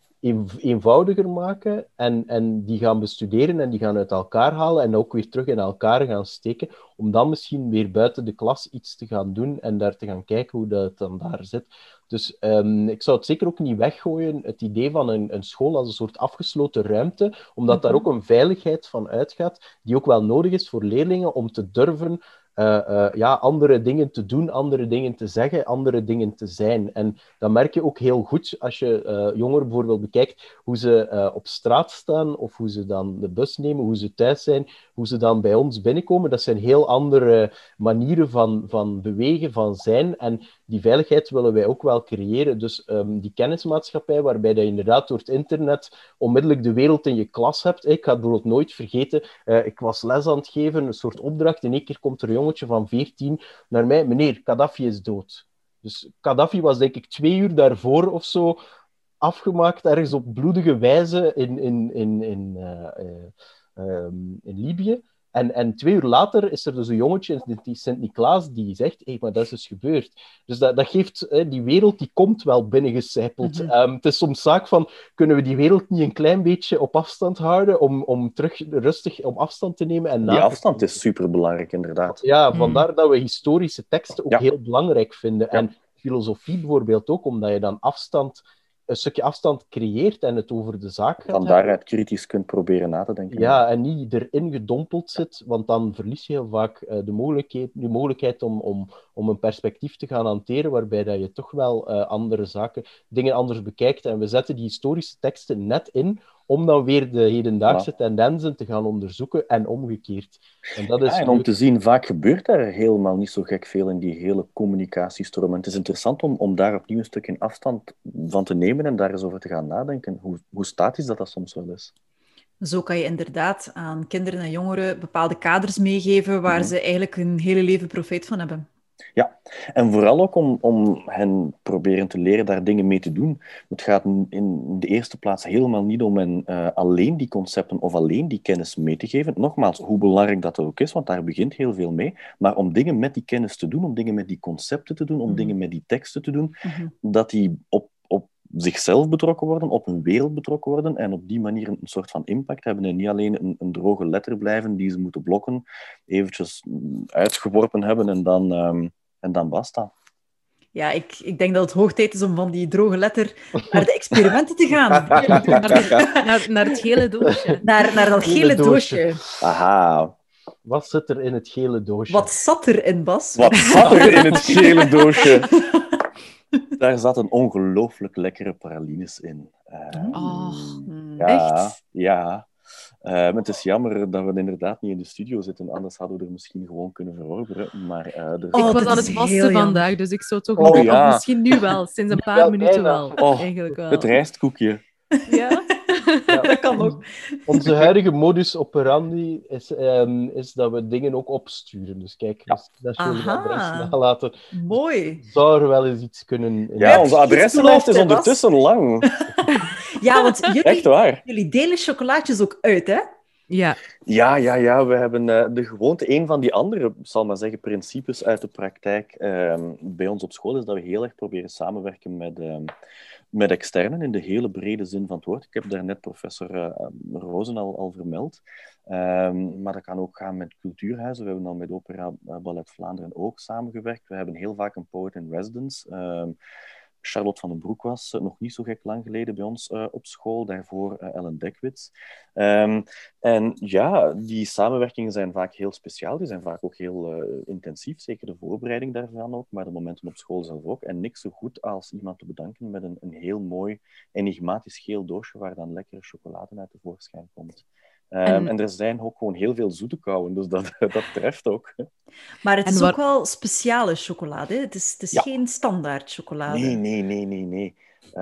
eenvoudiger maken en, en die gaan bestuderen en die gaan uit elkaar halen en ook weer terug in elkaar gaan steken, om dan misschien weer buiten de klas iets te gaan doen en daar te gaan kijken hoe dat dan daar zit. Dus um, ik zou het zeker ook niet weggooien, het idee van een, een school als een soort afgesloten ruimte, omdat daar ook een veiligheid van uitgaat, die ook wel nodig is voor leerlingen om te durven Uh, uh, ja, andere dingen te doen, andere dingen te zeggen, andere dingen te zijn. En dat merk je ook heel goed als je uh, jongeren bijvoorbeeld bekijkt hoe ze uh, op straat staan of hoe ze dan de bus nemen, hoe ze thuis zijn, hoe ze dan bij ons binnenkomen. Dat zijn heel andere manieren van, van bewegen, van zijn. En die veiligheid willen wij ook wel creëren. Dus um, die kennismaatschappij waarbij je inderdaad door het internet onmiddellijk de wereld in je klas hebt. Ik ga het bijvoorbeeld nooit vergeten. Uh, ik was les aan het geven, een soort opdracht. In één keer komt er een jongetje van veertien naar mij. Meneer, Gaddafi is dood. Dus Gaddafi was denk ik twee uur daarvoor of zo afgemaakt, ergens op bloedige wijze in, in, in, in, uh, uh, um, in Libië. En, en twee uur later is er dus een jongetje in Sint-Niklaas die zegt, hé, hey, maar dat is dus gebeurd. Dus dat, dat geeft, hè, die wereld die komt wel binnengecijpeld. Mm-hmm. Um, het is soms zaak van, kunnen we die wereld niet een klein beetje op afstand houden, om, om terug rustig op afstand te nemen? En die afstand is superbelangrijk, inderdaad. Ja, vandaar mm. dat we historische teksten ook ja. heel belangrijk vinden. Ja. En filosofie bijvoorbeeld ook, omdat je dan afstand... een stukje afstand creëert en het over de zaak gaat. Van daaruit kritisch kunt proberen na te denken. Ja, en niet erin gedompeld zit, want dan verlies je heel vaak uh, de mogelijkheid, de mogelijkheid om, om, om een perspectief te gaan hanteren, waarbij dat je toch wel uh, andere zaken, dingen anders bekijkt. En we zetten die historische teksten net in, om dan weer de hedendaagse ja. tendensen te gaan onderzoeken en omgekeerd. En, dat is ja, en om te zien, vaak gebeurt daar helemaal niet zo gek veel in die hele communicatiestroom. En het is interessant om, om daar opnieuw een stukje afstand van te nemen en daar eens over te gaan nadenken. Hoe, hoe statisch dat dat soms wel is. Zo kan je inderdaad aan kinderen en jongeren bepaalde kaders meegeven waar mm-hmm. ze eigenlijk hun hele leven profijt van hebben. Ja, en vooral ook om, om hen proberen te leren daar dingen mee te doen. Het gaat in de eerste plaats helemaal niet om hen uh, alleen die concepten of alleen die kennis mee te geven. Nogmaals, hoe belangrijk dat ook is, want daar begint heel veel mee. Maar om dingen met die kennis te doen, om dingen met die concepten te doen, om mm-hmm. dingen met die teksten te doen, mm-hmm. dat die op, op zichzelf betrokken worden, op hun wereld betrokken worden en op die manier een soort van impact hebben en niet alleen een, een droge letter blijven die ze moeten blokken, eventjes uitgeworpen hebben en dan, um, en dan basta. Ja, ik, ik denk dat het hoog tijd is om van die droge letter naar de experimenten te gaan. naar, de, naar, naar het gele doosje. Naar, naar dat gele, gele doosje. doosje. Aha. Wat zit er in het gele doosje? Wat zat er in, Bas? Wat zat er in het gele doosje? Daar zat een ongelooflijk lekkere pralines in. Uh, oh, ja, echt? Ja. Uh, maar het is jammer dat we inderdaad niet in de studio zitten, anders hadden we er misschien gewoon kunnen verorberen. Maar, uh, er... oh, ik was aan het wassen vandaag, dus ik zou toch oh, ja. Of misschien nu wel, sinds een paar ja, minuten wel. Oh, eigenlijk wel. Het rijstkoekje. Ja? Ja. Dat kan ook. Onze huidige modus operandi is, um, is dat we dingen ook opsturen. Dus kijk, Ja. als we dat jullie adres Aha. nalaten, Mooi. zou er wel eens iets kunnen... Ja, hebt onze iets adressenlijst beloofd, is hè, ondertussen lang. Ja, want Echt jullie, waar. jullie delen chocolaatjes ook uit, hè? Ja, Ja, ja, ja. We hebben uh, de gewoonte, een van die andere, zal maar zeggen, principes uit de praktijk uh, bij ons op school is dat we heel erg proberen samenwerken met, uh, met externen in de hele brede zin van het woord. Ik heb daar net professor uh, Rozen al, al vermeld. Um, maar dat kan ook gaan met cultuurhuizen. We hebben dan met Opera Ballet Vlaanderen ook samengewerkt. We hebben heel vaak een poet in residence. Um, Charlotte van den Broek was uh, nog niet zo gek lang geleden bij ons uh, op school. Daarvoor uh, Ellen Dekwits. Um, en ja, die samenwerkingen zijn vaak heel speciaal. Die zijn vaak ook heel uh, intensief. Zeker de voorbereiding daarvan ook. Maar de momenten op school zelf ook. En niks zo goed als iemand te bedanken met een, een heel mooi enigmatisch geel doosje waar dan lekkere chocolade uit tevoorschijn komt. Um, en... en er zijn ook gewoon heel veel zoete kouwen, dus dat, dat treft ook. Maar het En is waar... ook wel speciale chocolade. Hè? Het is, het is ja. geen standaard chocolade. Nee, nee, nee, nee, nee.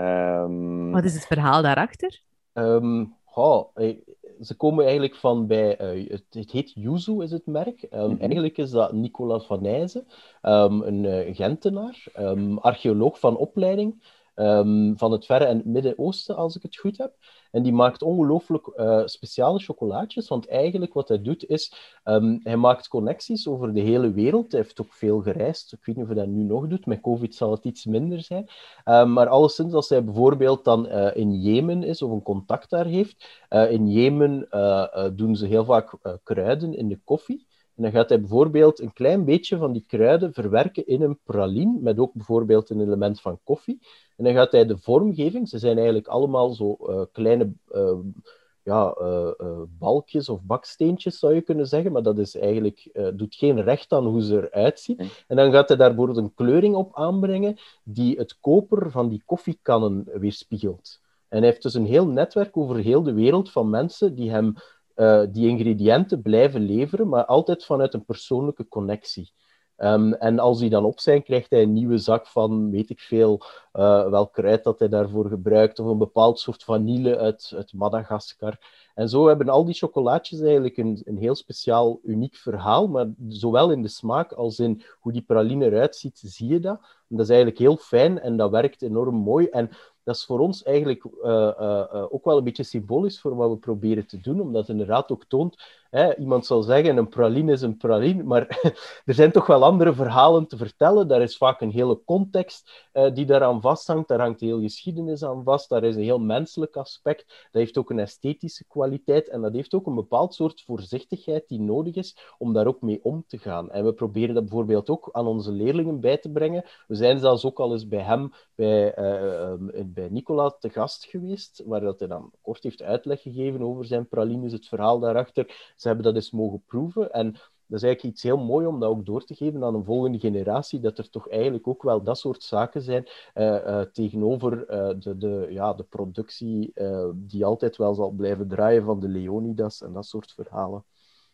Um... Wat is het verhaal daarachter? Um, oh, ze komen eigenlijk van bij... Uh, het, het heet Yuzu, is het merk. Um, mm-hmm. Eigenlijk is dat Nicolas van Nijzen, um, een uh, Gentenaar, um, archeoloog van opleiding, um, van het Verre en het Midden-Oosten, als ik het goed heb. En die maakt ongelooflijk uh, speciale chocolaatjes, want eigenlijk wat hij doet is, um, hij maakt connecties over de hele wereld. Hij heeft ook veel gereisd. Ik weet niet of hij dat nu nog doet. Met COVID zal het iets minder zijn. Um, maar alleszins, als hij bijvoorbeeld dan uh, in Jemen is of een contact daar heeft, uh, in Jemen uh, uh, doen ze heel vaak uh, kruiden in de koffie. En dan gaat hij bijvoorbeeld een klein beetje van die kruiden verwerken in een praline, met ook bijvoorbeeld een element van koffie. En dan gaat hij de vormgeving, ze zijn eigenlijk allemaal zo uh, kleine uh, ja, uh, uh, balkjes of baksteentjes, zou je kunnen zeggen, maar dat is eigenlijk, uh, doet geen recht aan hoe ze eruit zien. En dan gaat hij daar bijvoorbeeld een kleuring op aanbrengen die het koper van die koffiekannen weerspiegelt. En hij heeft dus een heel netwerk over heel de wereld van mensen die hem uh, die ingrediënten blijven leveren, maar altijd vanuit een persoonlijke connectie. Um, en als die dan op zijn, krijgt hij een nieuwe zak van, weet ik veel, uh, welk kruid dat hij daarvoor gebruikt, of een bepaald soort vanille uit, uit Madagaskar. En zo hebben al die chocolaatjes eigenlijk een, een heel speciaal, uniek verhaal, maar zowel in de smaak als in hoe die praline eruit ziet, zie je dat. En dat is eigenlijk heel fijn en dat werkt enorm mooi. En dat is voor ons eigenlijk uh, uh, uh, ook wel een beetje symbolisch voor wat we proberen te doen, omdat het inderdaad ook toont, hè, iemand zal zeggen, een praline is een praline, maar er zijn toch wel andere verhalen te vertellen. Daar is vaak een hele context uh, die daaraan vasthangt, daar hangt een hele geschiedenis aan vast, daar is een heel menselijk aspect, dat heeft ook een esthetische kwaliteit en dat heeft ook een bepaald soort voorzichtigheid die nodig is om daar ook mee om te gaan. En we proberen dat bijvoorbeeld ook aan onze leerlingen bij te brengen. We zijn zelfs ook al eens bij hem, bij, uh, uh, bij Nicolas te gast geweest, waar dat hij dan kort heeft uitleg gegeven over zijn pralines, het verhaal daarachter. Ze hebben dat eens mogen proeven en dat is eigenlijk iets heel moois om dat ook door te geven aan een volgende generatie, dat er toch eigenlijk ook wel dat soort zaken zijn uh, uh, tegenover uh, de, de, ja, de productie uh, die altijd wel zal blijven draaien van de Leonidas en dat soort verhalen.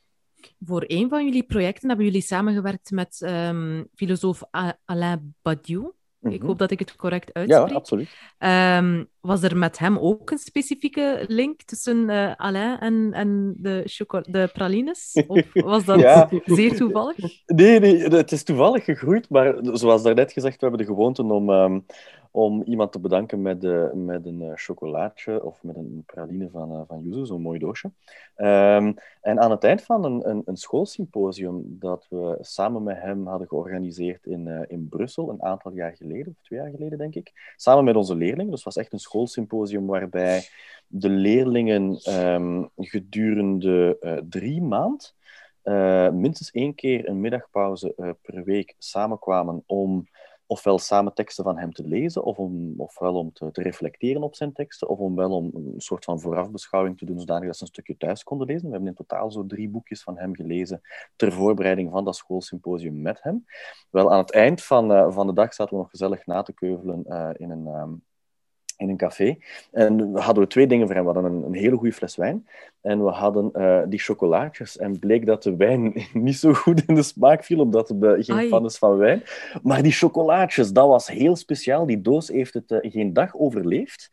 Voor een van jullie projecten hebben jullie samengewerkt met um, filosoof Alain Badiou. Mm-hmm. Ik hoop dat ik het correct uitspreek. Ja, absoluut. Um, was er met hem ook een specifieke link tussen uh, Alain en, en de, choco- de pralines? Of was dat ja. zeer toevallig? Nee, nee, het is toevallig gegroeid, maar zoals daarnet gezegd, we hebben de gewoonte om, um, om iemand te bedanken met, uh, met een uh, chocolaatje of met een praline van, uh, van Yuzu, zo'n mooi doosje. Um, en aan het eind van een, een, een schoolsymposium dat we samen met hem hadden georganiseerd in, uh, in Brussel, een aantal jaar geleden, of twee jaar geleden denk ik, samen met onze leerlingen. Dus het was echt een schoolsymposium waarbij de leerlingen um, gedurende uh, drie maand uh, minstens één keer een middagpauze uh, per week samenkwamen om ofwel samen teksten van hem te lezen, of om, ofwel om te, te reflecteren op zijn teksten, of om wel om een soort van voorafbeschouwing te doen, zodanig dat ze een stukje thuis konden lezen. We hebben in totaal zo drie boekjes van hem gelezen ter voorbereiding van dat schoolsymposium met hem. Wel, aan het eind van, uh, van de dag zaten we nog gezellig na te keuvelen uh, in, een, um, in een café. En we hadden we twee dingen voor hem. We hadden een, een hele goede fles wijn. En we hadden uh, die chocolaatjes. En bleek dat de wijn niet zo goed in de smaak viel, omdat hij geen Ai. fan is van wijn. Maar die chocolaatjes, dat was heel speciaal. Die doos heeft het uh, geen dag overleefd.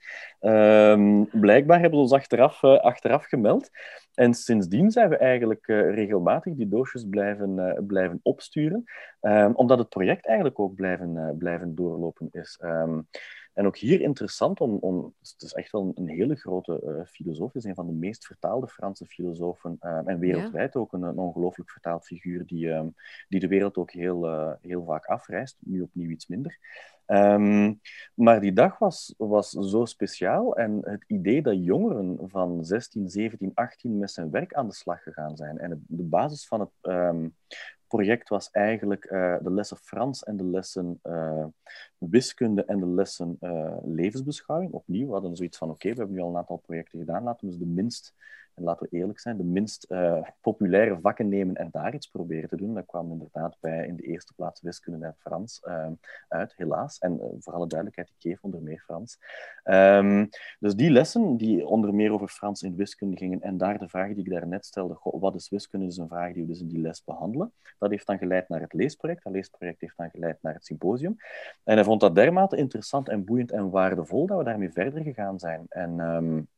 Uh, blijkbaar hebben we ons achteraf, uh, achteraf gemeld. En sindsdien zijn we eigenlijk uh, regelmatig die doosjes blijven, uh, blijven opsturen. Um, omdat het project eigenlijk ook blijven, uh, blijven doorlopen is. Um, En ook hier interessant, om, om, het is echt wel een, een hele grote uh, filosoof. Het is een van de meest vertaalde Franse filosofen. Uh, en wereldwijd ja. ook een, een ongelooflijk vertaald figuur die, um, die de wereld ook heel, uh, heel vaak afreist. Nu opnieuw iets minder. Um, maar die dag was, was zo speciaal. En het idee dat jongeren van zestien, zeventien, achttien met zijn werk aan de slag gegaan zijn. En het, de basis van het... Um, project was eigenlijk uh, de lessen Frans en de lessen uh, wiskunde en de lessen uh, levensbeschouwing. Opnieuw, we hadden zoiets van, oké, okay, we hebben nu al een aantal projecten gedaan, laten we dus de minst, en laten we eerlijk zijn, de minst uh, populaire vakken nemen en daar iets proberen te doen. Dat kwam inderdaad bij in de eerste plaats wiskunde en Frans uh, uit, helaas. En uh, voor alle duidelijkheid, ik geef onder meer Frans. Um, dus die lessen, die onder meer over Frans en wiskunde gingen, en daar de vraag die ik daarnet stelde, goh, wat is wiskunde, is een vraag die we dus in die les behandelen. Dat heeft dan geleid naar het leesproject. Dat leesproject heeft dan geleid naar het symposium. En hij vond dat dermate interessant en boeiend en waardevol dat we daarmee verder gegaan zijn. En... Um,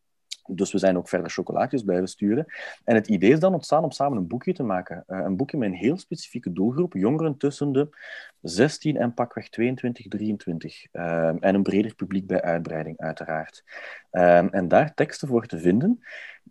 Dus we zijn ook verder chocolaatjes blijven sturen. En het idee is dan ontstaan om samen een boekje te maken. Uh, een boekje met een heel specifieke doelgroep. Jongeren tussen de zestien en pakweg tweeëntwintig, drieëntwintig. Uh, en een breder publiek bij uitbreiding, uiteraard. Uh, en daar teksten voor te vinden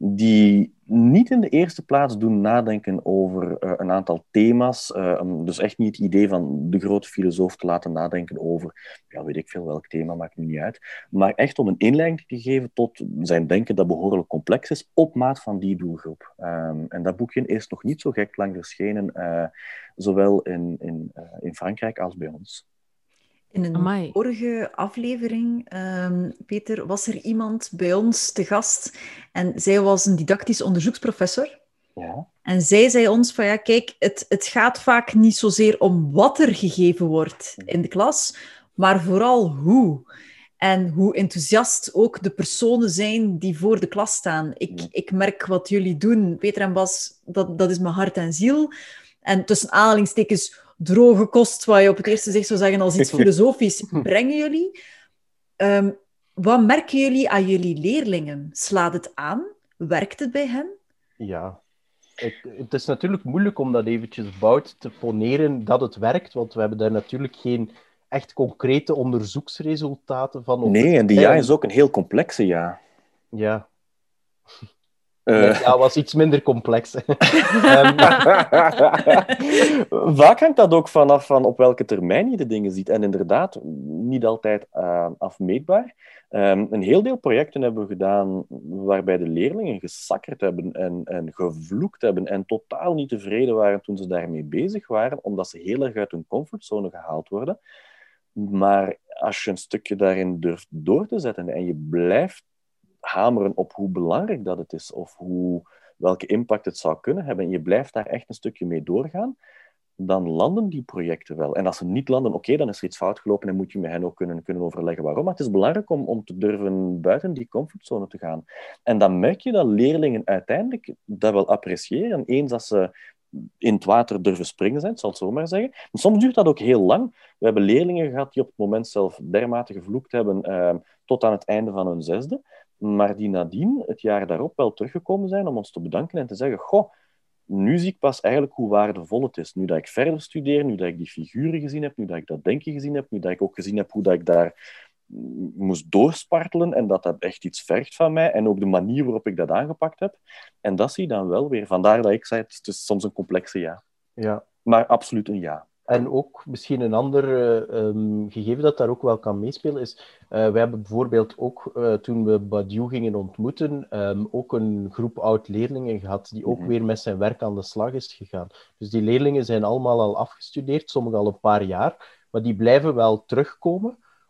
die niet in de eerste plaats doen nadenken over uh, een aantal thema's. Uh, um, dus echt niet het idee van de grote filosoof te laten nadenken over, ja, weet ik veel welk thema, maakt nu niet uit. Maar echt om een inleiding te geven tot zijn denken dat behoorlijk complex is, op maat van die doelgroep. Um, en dat boekje is nog niet zo gek lang verschenen, uh, zowel in, in, uh, in Frankrijk als bij ons. In een Amai. vorige aflevering, um, Peter, was er iemand bij ons te gast en zij was een didactisch onderzoeksprofessor. Ja. En zij zei ons van, ja, kijk, het, het gaat vaak niet zozeer om wat er gegeven wordt in de klas, maar vooral hoe. En hoe enthousiast ook de personen zijn die voor de klas staan. Ik, ja. ik merk wat jullie doen, Peter en Bas, dat, dat is mijn hart en ziel. En tussen aanhalingstekens droge kost, wat je op het eerste zicht zou zeggen als iets filosofisch, brengen jullie. Um, wat merken jullie aan jullie leerlingen? Slaat het aan? Werkt het bij hen? Ja, het, het is natuurlijk moeilijk om dat eventjes bout te poneren dat het werkt, want we hebben daar natuurlijk geen echt concrete onderzoeksresultaten van. Nee, en die ja is ook een heel complexe ja. Ja. Uh. Ja, was iets minder complex. um, Vaak hangt dat ook vanaf van op welke termijn je de dingen ziet. En inderdaad, niet altijd uh, afmeetbaar. Um, een heel deel projecten hebben we gedaan waarbij de leerlingen gesakkerd hebben en, en gevloekt hebben en totaal niet tevreden waren toen ze daarmee bezig waren, omdat ze heel erg uit hun comfortzone gehaald worden. Maar als je een stukje daarin durft door te zetten en je blijft hameren op hoe belangrijk dat het is of hoe, welke impact het zou kunnen hebben en je blijft daar echt een stukje mee doorgaan, dan landen die projecten wel. En als ze niet landen, oké, okay, dan is er iets fout gelopen en moet je met hen ook kunnen, kunnen overleggen waarom. Maar het is belangrijk om, om te durven buiten die comfortzone te gaan. En dan merk je dat leerlingen uiteindelijk dat wel appreciëren. Eens als ze in het water durven springen zijn, zal het zo maar zeggen. Maar soms duurt dat ook heel lang. We hebben leerlingen gehad die op het moment zelf dermate gevloekt hebben uh, tot aan het einde van hun zesde, maar die nadien, het jaar daarop, wel teruggekomen zijn om ons te bedanken en te zeggen, goh, nu zie ik pas eigenlijk hoe waardevol het is. Nu dat ik verder studeer, nu dat ik die figuren gezien heb, nu dat ik dat denken gezien heb, nu dat ik ook gezien heb hoe dat ik daar moest doorspartelen en dat dat echt iets vergt van mij en ook de manier waarop ik dat aangepakt heb. En dat zie je dan wel weer. Vandaar dat ik zei, het is soms een complexe ja. Ja. Maar absoluut een ja. En ook misschien een ander uh, um, gegeven dat daar ook wel kan meespelen is, uh, wij hebben bijvoorbeeld ook, uh, toen we Badiou gingen ontmoeten, um, ook een groep oud-leerlingen gehad die ook mm-hmm. weer met zijn werk aan de slag is gegaan. Dus die leerlingen zijn allemaal al afgestudeerd, sommigen al een paar jaar, maar die blijven wel terugkomen,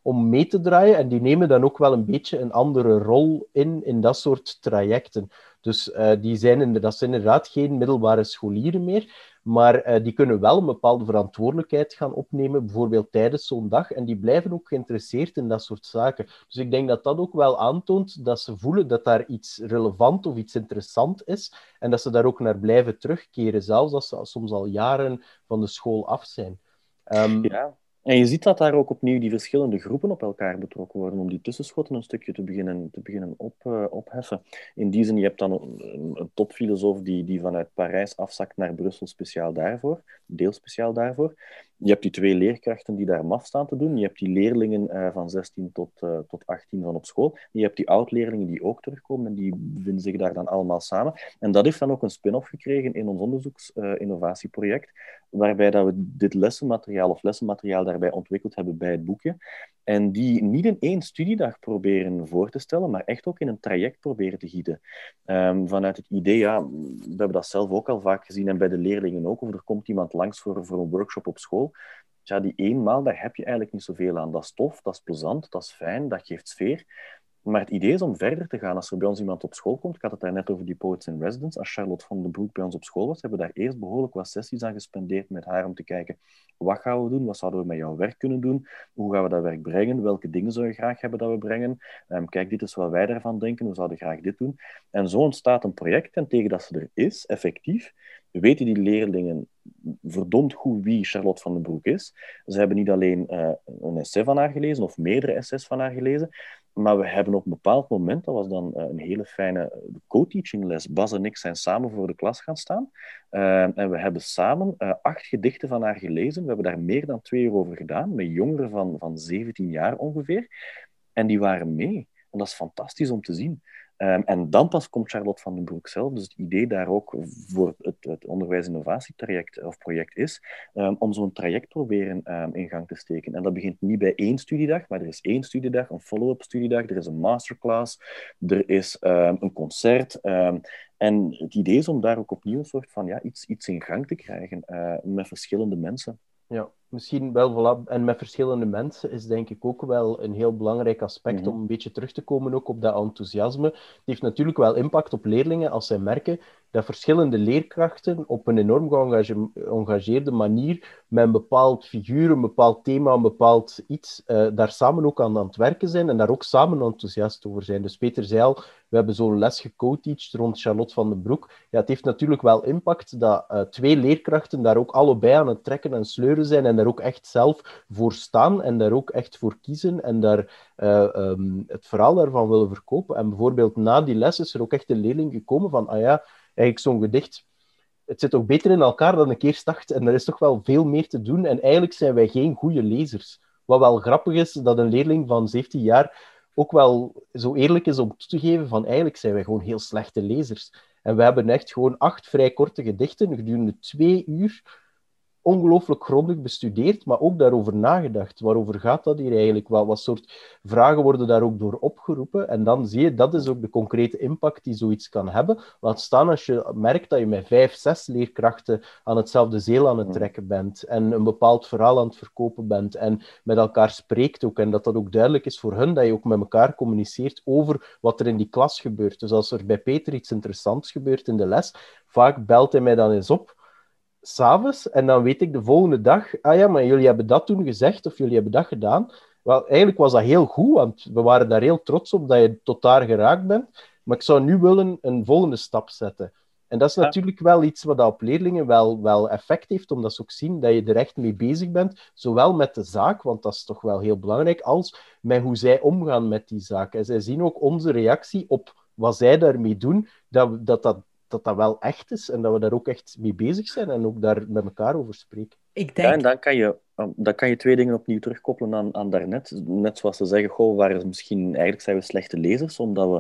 om mee te draaien. En die nemen dan ook wel een beetje een andere rol in, in dat soort trajecten. Dus uh, die zijn, dat zijn inderdaad geen middelbare scholieren meer, maar uh, die kunnen wel een bepaalde verantwoordelijkheid gaan opnemen, bijvoorbeeld tijdens zo'n dag. En die blijven ook geïnteresseerd in dat soort zaken. Dus ik denk dat dat ook wel aantoont dat ze voelen dat daar iets relevant of iets interessant is. En dat ze daar ook naar blijven terugkeren, zelfs als ze soms al jaren van de school af zijn. Um, ja. En je ziet dat daar ook opnieuw die verschillende groepen op elkaar betrokken worden om die tussenschotten een stukje te beginnen, te beginnen op, uh, opheffen. In die zin, je hebt dan een, een topfilosoof die, die vanuit Parijs afzakt naar Brussel speciaal daarvoor, deelspeciaal daarvoor. Je hebt die twee leerkrachten die daar maf staan te doen. Je hebt die leerlingen uh, van zestien tot, uh, tot achttien van op school. Je hebt die oud-leerlingen die ook terugkomen en die bevinden zich daar dan allemaal samen. En dat heeft dan ook een spin-off gekregen in ons onderzoeks-innovatieproject, uh, waarbij dat we dit lessenmateriaal of lessenmateriaal daarbij ontwikkeld hebben bij het boekje. En die niet in één studiedag proberen voor te stellen, maar echt ook in een traject proberen te gieten. Um, vanuit het idee, ja, we hebben dat zelf ook al vaak gezien en bij de leerlingen ook, of er komt iemand langs voor, voor een workshop op school. Ja, die eenmaal, daar heb je eigenlijk niet zoveel aan. Dat is tof, dat is plezant, dat is fijn, dat geeft sfeer. Maar het idee is om verder te gaan. Als er bij ons iemand op school komt, ik had het daar net over die Poets in Residence, als Charlotte van den Broek bij ons op school was, hebben we daar eerst behoorlijk wat sessies aan gespendeerd met haar om te kijken, wat gaan we doen, wat zouden we met jouw werk kunnen doen, hoe gaan we dat werk brengen, welke dingen zou je graag hebben dat we brengen, um, kijk, dit is wat wij daarvan denken, we zouden graag dit doen. En zo ontstaat een project en tegen dat ze er is, effectief, weten die leerlingen verdomd goed wie Charlotte van den Broek is. Ze hebben niet alleen uh, een essay van haar gelezen, of meerdere essays van haar gelezen, maar we hebben op een bepaald moment, dat was dan uh, een hele fijne co-teaching les, Bas en ik zijn samen voor de klas gaan staan. Uh, en we hebben samen uh, acht gedichten van haar gelezen. We hebben daar meer dan twee uur over gedaan, met jongeren van, van zeventien jaar ongeveer. En die waren mee. En dat is fantastisch om te zien. Um, en dan pas komt Charlotte van den Broek zelf. Dus het idee daar ook voor het, het onderwijs-innovatietraject of project is um, om zo'n traject proberen um, in gang te steken. En dat begint niet bij één studiedag, maar er is één studiedag, een follow-up studiedag, er is een masterclass, er is um, een concert. Um, en het idee is om daar ook opnieuw een soort van ja, iets, iets in gang te krijgen uh, met verschillende mensen. Ja, misschien wel, voilà. En met verschillende mensen is denk ik ook wel een heel belangrijk aspect mm-hmm. om een beetje terug te komen ook op dat enthousiasme. Het heeft natuurlijk wel impact op leerlingen als zij merken dat verschillende leerkrachten op een enorm geëngageerde manier met een bepaald figuur, een bepaald thema, een bepaald iets, uh, daar samen ook aan, aan het werken zijn en daar ook samen enthousiast over zijn. Dus Peter zei al, we hebben zo'n les geco-teached rond Charlotte van den Broek. Ja, het heeft natuurlijk wel impact dat uh, twee leerkrachten daar ook allebei aan het trekken en sleuren zijn en daar ook echt zelf voor staan en daar ook echt voor kiezen en daar uh, um, het verhaal daarvan willen verkopen. En bijvoorbeeld na die les is er ook echt een leerling gekomen van, ah ja, eigenlijk zo'n gedicht, het zit toch beter in elkaar dan ik eerst dacht en er is toch wel veel meer te doen en eigenlijk zijn wij geen goede lezers. Wat wel grappig is, dat een leerling van zeventien jaar ook wel zo eerlijk is om toe te geven van eigenlijk zijn wij gewoon heel slechte lezers. En we hebben echt gewoon acht vrij korte gedichten gedurende twee uur ongelooflijk grondig bestudeerd, maar ook daarover nagedacht. Waarover gaat dat hier eigenlijk? Wat, wat soort vragen worden daar ook door opgeroepen? En dan zie je, dat is ook de concrete impact die zoiets kan hebben. Laat staan als je merkt dat je met vijf, zes leerkrachten aan hetzelfde zeel aan het trekken bent en een bepaald verhaal aan het verkopen bent en met elkaar spreekt ook en dat dat ook duidelijk is voor hun, dat je ook met elkaar communiceert over wat er in die klas gebeurt. Dus als er bij Peter iets interessants gebeurt in de les, vaak belt hij mij dan eens op 's'avonds, en dan weet ik de volgende dag, ah ja, maar jullie hebben dat toen gezegd, of jullie hebben dat gedaan. Wel, eigenlijk was dat heel goed, want we waren daar heel trots op dat je tot daar geraakt bent, maar ik zou nu willen een volgende stap zetten. En dat is natuurlijk wel iets wat op leerlingen wel, wel effect heeft, omdat ze ook zien dat je er echt mee bezig bent, zowel met de zaak, want dat is toch wel heel belangrijk, als met hoe zij omgaan met die zaak. En zij zien ook onze reactie op wat zij daarmee doen, dat dat, dat dat dat wel echt is en dat we daar ook echt mee bezig zijn en ook daar met elkaar over spreken. Ik denk... Ja, en dan kan je, dan kan je twee dingen opnieuw terugkoppelen aan, aan daarnet. Net zoals ze zeggen, goh, we waren misschien, eigenlijk zijn we slechte lezers, omdat we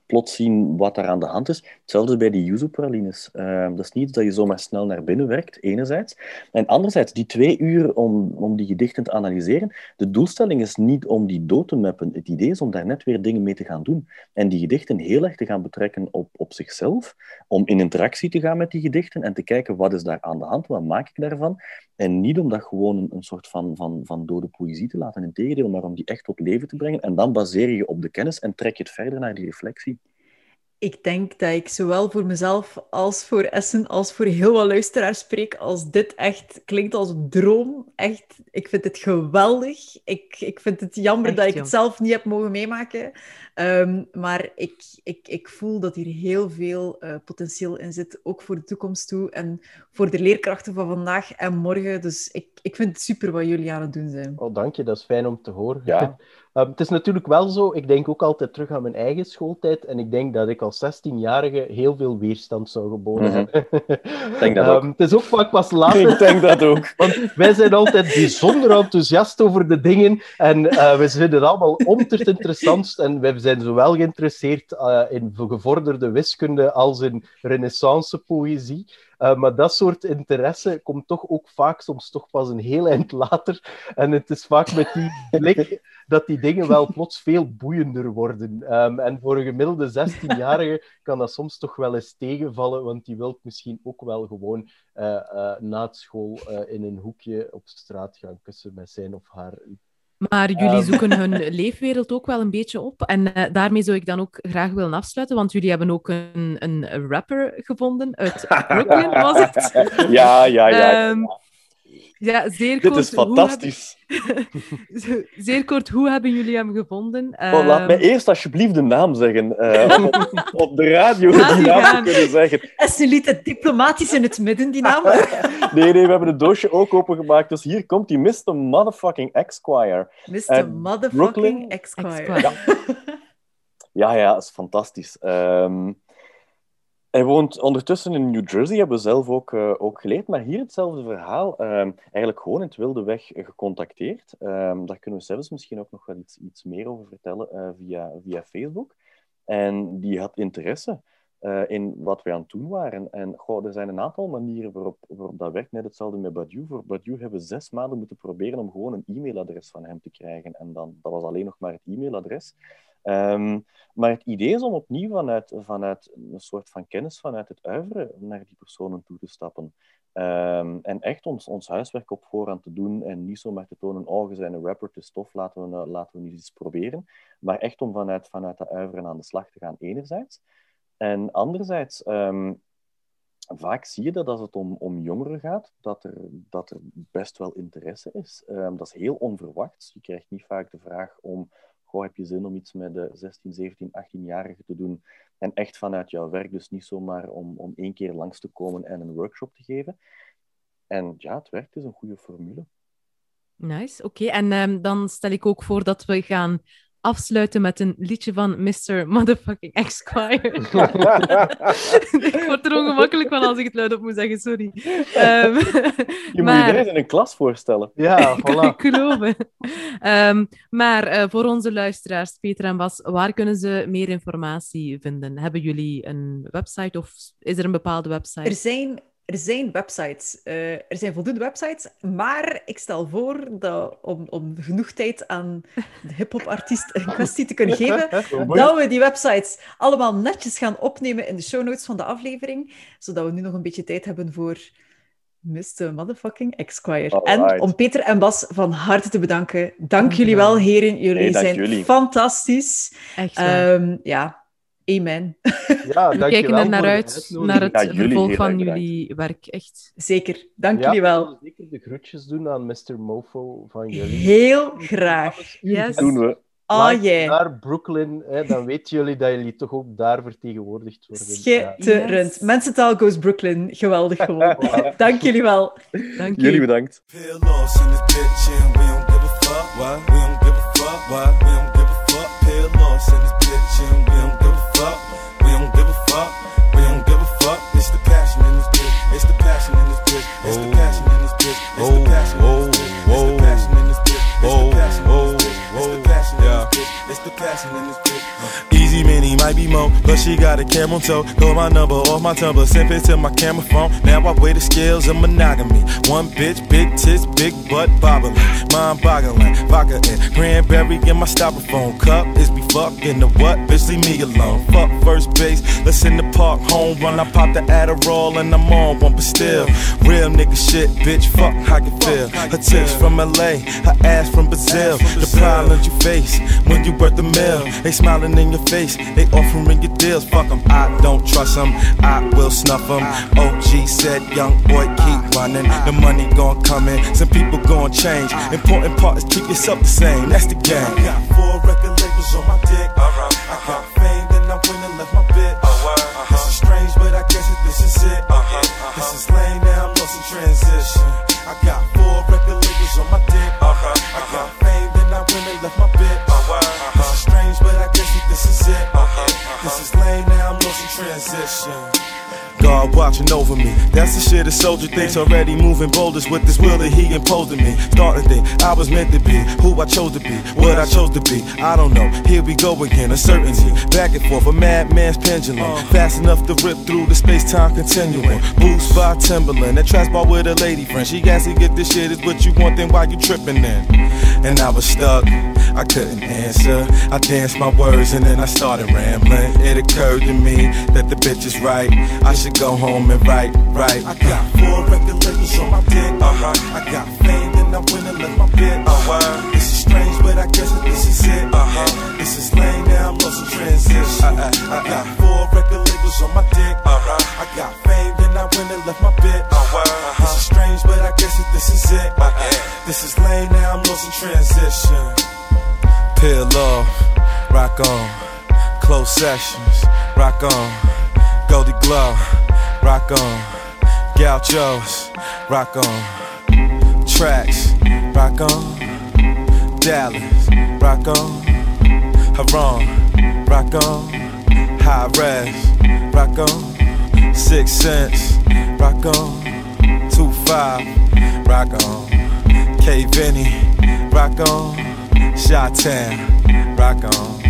plots zien wat daar aan de hand is. Hetzelfde bij die yuzu-pralines. Uh, dat is niet dat je zomaar snel naar binnen werkt, enerzijds. En anderzijds, die twee uur om, om die gedichten te analyseren, de doelstelling is niet om die dood te mappen. Het idee is om daar net weer dingen mee te gaan doen. En die gedichten heel erg te gaan betrekken op, op zichzelf, om in interactie te gaan met die gedichten en te kijken wat is daar aan de hand, wat maak ik daarvan. En niet om dat gewoon een, een soort van, van, van dode poëzie te laten, integendeel, maar om die echt tot leven te brengen. En dan baseer je op de kennis en trek je het verder naar die reflectie. Ik denk dat ik zowel voor mezelf als voor Essen, als voor heel wat luisteraars spreek, als dit echt klinkt als een droom. Echt, ik vind het geweldig. Ik, ik vind het jammer echt, dat ik joh. het zelf niet heb mogen meemaken. Um, maar ik, ik, ik voel dat hier heel veel uh, potentieel in zit, ook voor de toekomst toe en voor de leerkrachten van vandaag en morgen. Dus ik, ik vind het super wat jullie aan het doen zijn. Oh, dank je, dat is fijn om te horen. Ja. Um, het is natuurlijk wel zo, ik denk ook altijd terug aan mijn eigen schooltijd en ik denk dat ik als zestienjarige heel veel weerstand zou geboden mm-hmm. hebben. Ik denk dat ook. Um, het is ook vaak pas later. Ik denk dat ook. Want wij zijn altijd bijzonder enthousiast over de dingen en uh, we vinden het allemaal onterst interessantst en wij zijn zowel geïnteresseerd uh, in gevorderde wiskunde als in renaissance poëzie. Uh, maar dat soort interesse komt toch ook vaak soms toch pas een heel eind later. En het is vaak met die blik dat die dingen wel plots veel boeiender worden. Um, en voor een gemiddelde zestienjarige kan dat soms toch wel eens tegenvallen, want die wil misschien ook wel gewoon uh, uh, na het school uh, in een hoekje op straat gaan kussen met zijn of haar. Maar jullie zoeken hun leefwereld ook wel een beetje op. En uh, daarmee zou ik dan ook graag willen afsluiten, want jullie hebben ook een, een rapper gevonden uit Brooklyn, was het? Ja, ja, ja. Um, ja, zeer Dit kort. is fantastisch. Heb... zeer kort, hoe hebben jullie hem gevonden? Um... Oh, laat mij eerst alsjeblieft de naam zeggen. Uh, op, op de radio de naam te kunnen zeggen. En ze liet het diplomatisch in het midden, die naam. Nee, nee, we hebben het doosje ook opengemaakt. Dus hier komt die mister Motherfucking Esquire. mister Uh, Motherfucking Esquire. Ja. ja, ja, dat is fantastisch. Um, Hij woont ondertussen in New Jersey, hebben we zelf ook, uh, ook geleerd. Maar hier hetzelfde verhaal. Um, eigenlijk gewoon in het wilde weg gecontacteerd. Um, daar kunnen we zelfs misschien ook nog wel iets, iets meer over vertellen uh, via, via Facebook. En die had interesse uh, in wat wij aan het doen waren. En goh, er zijn een aantal manieren waarop, waarop dat werkt. Net hetzelfde met Badiou. Voor Badiou hebben we zes maanden moeten proberen om gewoon een e-mailadres van hem te krijgen. En dan, dat was alleen nog maar het e-mailadres. Um, maar het idee is om opnieuw vanuit, vanuit een soort van kennis, vanuit het uiveren, naar die personen toe te stappen. Um, en echt ons, ons huiswerk op voorhand te doen en niet zomaar te tonen, oh, je bent een rapper, het is tof, laten we, uh, laten we nu eens proberen. Maar echt om vanuit, vanuit dat uiveren aan de slag te gaan, enerzijds. En anderzijds, um, vaak zie je dat als het om, om jongeren gaat, dat er, dat er best wel interesse is. Um, dat is heel onverwachts. Je krijgt niet vaak de vraag om... Goh, heb je zin om iets met de zestien, zeventien, achttien-jarigen te doen? En echt vanuit jouw werk, dus niet zomaar om, om één keer langs te komen en een workshop te geven. En ja, het werkt, het is een goede formule. Nice, oké. Okay. En um, dan stel ik ook voor dat we gaan afsluiten met een liedje van mister Motherfucking Esquire. Ik word er ongemakkelijk van als ik het luid op moet zeggen, sorry. Um, je maar... moet je deze in een klas voorstellen. Ja, voilà. Ik geloof het. Um, maar uh, voor onze luisteraars, Peter en Bas, waar kunnen ze meer informatie vinden? Hebben jullie een website of is er een bepaalde website? Er zijn... Er zijn websites, uh, er zijn voldoende websites, maar ik stel voor dat om, om genoeg tijd aan de hip-hop-artiest in kwestie te kunnen geven, dat we die websites allemaal netjes gaan opnemen in de show notes van de aflevering, zodat we nu nog een beetje tijd hebben voor mister Motherfucking Esquire. En om Peter en Bas van harte te bedanken. Dank jullie wel, heren. Jullie hey, zijn jullie. fantastisch. Echt um, ja. Amen. Ja, we kijken er naar uit, het naar het ja, vervolg van jullie werk. Echt. Zeker, dank ja, jullie wel. Zeker de groetjes doen aan mister Mofo van jullie. Heel graag. Yes. Doen we. Oh yeah. Naar Brooklyn, hè, dan weten jullie dat jullie toch ook daar vertegenwoordigd worden. Schitterend. Yes. Mensentaal goes Brooklyn. Geweldig gewoon. Dank jullie wel. Dank jullie je. bedankt. It's the passion Easy mini might be more, but she got a camera toe. Call my number off my tumble, send it to my camera phone. Now I weigh the scales of monogamy. One bitch, big tits, big butt bobbling, mind boggling, vodka and cranberry in my styrofoam cup. Is be fucking the what? Bitch, leave me alone. Fuck first base, let's in the park, home run. I pop the Adderall and I'm on one, but still real nigga shit, bitch. Fuck how you feel. Her tits from L A, her ass from Brazil. The problems you face when you worth the mill. They smiling in your face, they offering you deals. Fuck them, I don't trust them, I will snuff them. O G said, young boy, keep running. The money gon' come in, some people gon' change. Important part is keep yourself the same, that's the game. I got four record labels on my dick. I got fame, then I went and left my bitch. This is strange, but I guess it, this is it. This is lame, now I'm lost in transition. I got four record labels on my dick. I got fame, then I went and left my bitch. This is strange, but I guess it, this is it. This is lame, now I'm lost in transition. God watching over me, that's the shit a soldier thinks. Already moving boulders with this will that he imposed on me. Starting to think I was meant to be who I chose to be, what I chose to be. I don't know, here we go again, uncertainty. Back and forth, a madman's pendulum. Fast enough to rip through the space-time continuum. Boost by Timberland, that trash ball with a lady friend. She asked to get this shit, is what you want, then why you tripping then? And I was stuck, I couldn't answer. I danced my words and then I started rambling. It occurred to me that the bitch is right, I should go home and write, right. I got four record labels on my dick. Uh-huh. I got fame, then I went and left my bitch. Uh-huh. This is strange, but I guess that this is it. Uh-huh. This is lame, now I'm lost in transition. Uh-uh. I got four record labels on my dick. Uh-huh. I got fame, then I went and left my bitch. Uh-huh. This is strange, but I guess that this is it. Uh-uh. This is lame, now I'm lost in transition. Peel off, rock on. Close sessions, rock on. Goldie Glow, rock on. Gauchos, rock on. Tracks, rock on. Dallas, rock on. Haram, rock on. High Res, rock on. Six Cents, rock on. Two Five, rock on. K Vinny, rock on. Shot-Town, rock on.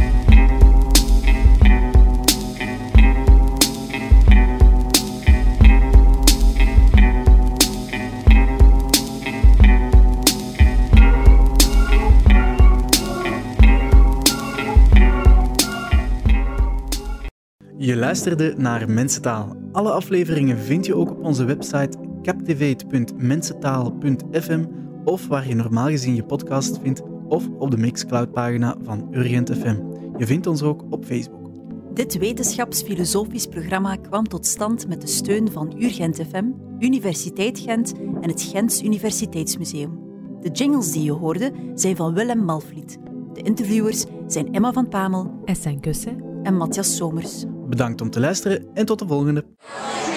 Je luisterde naar Mensentaal. Alle afleveringen vind je ook op onze website captivate punt mensentaal punt f m of waar je normaal gezien je podcast vindt of op de Mixcloud-pagina van Urgent F M. Je vindt ons ook op Facebook. Dit wetenschapsfilosofisch programma kwam tot stand met de steun van Urgent F M, Universiteit Gent en het Gents Universiteitsmuseum. De jingles die je hoorde zijn van Willem Malvliet. De interviewers zijn Emma van Pamel, Essan Kusse en Matthias Somers. Bedankt om te luisteren en tot de volgende.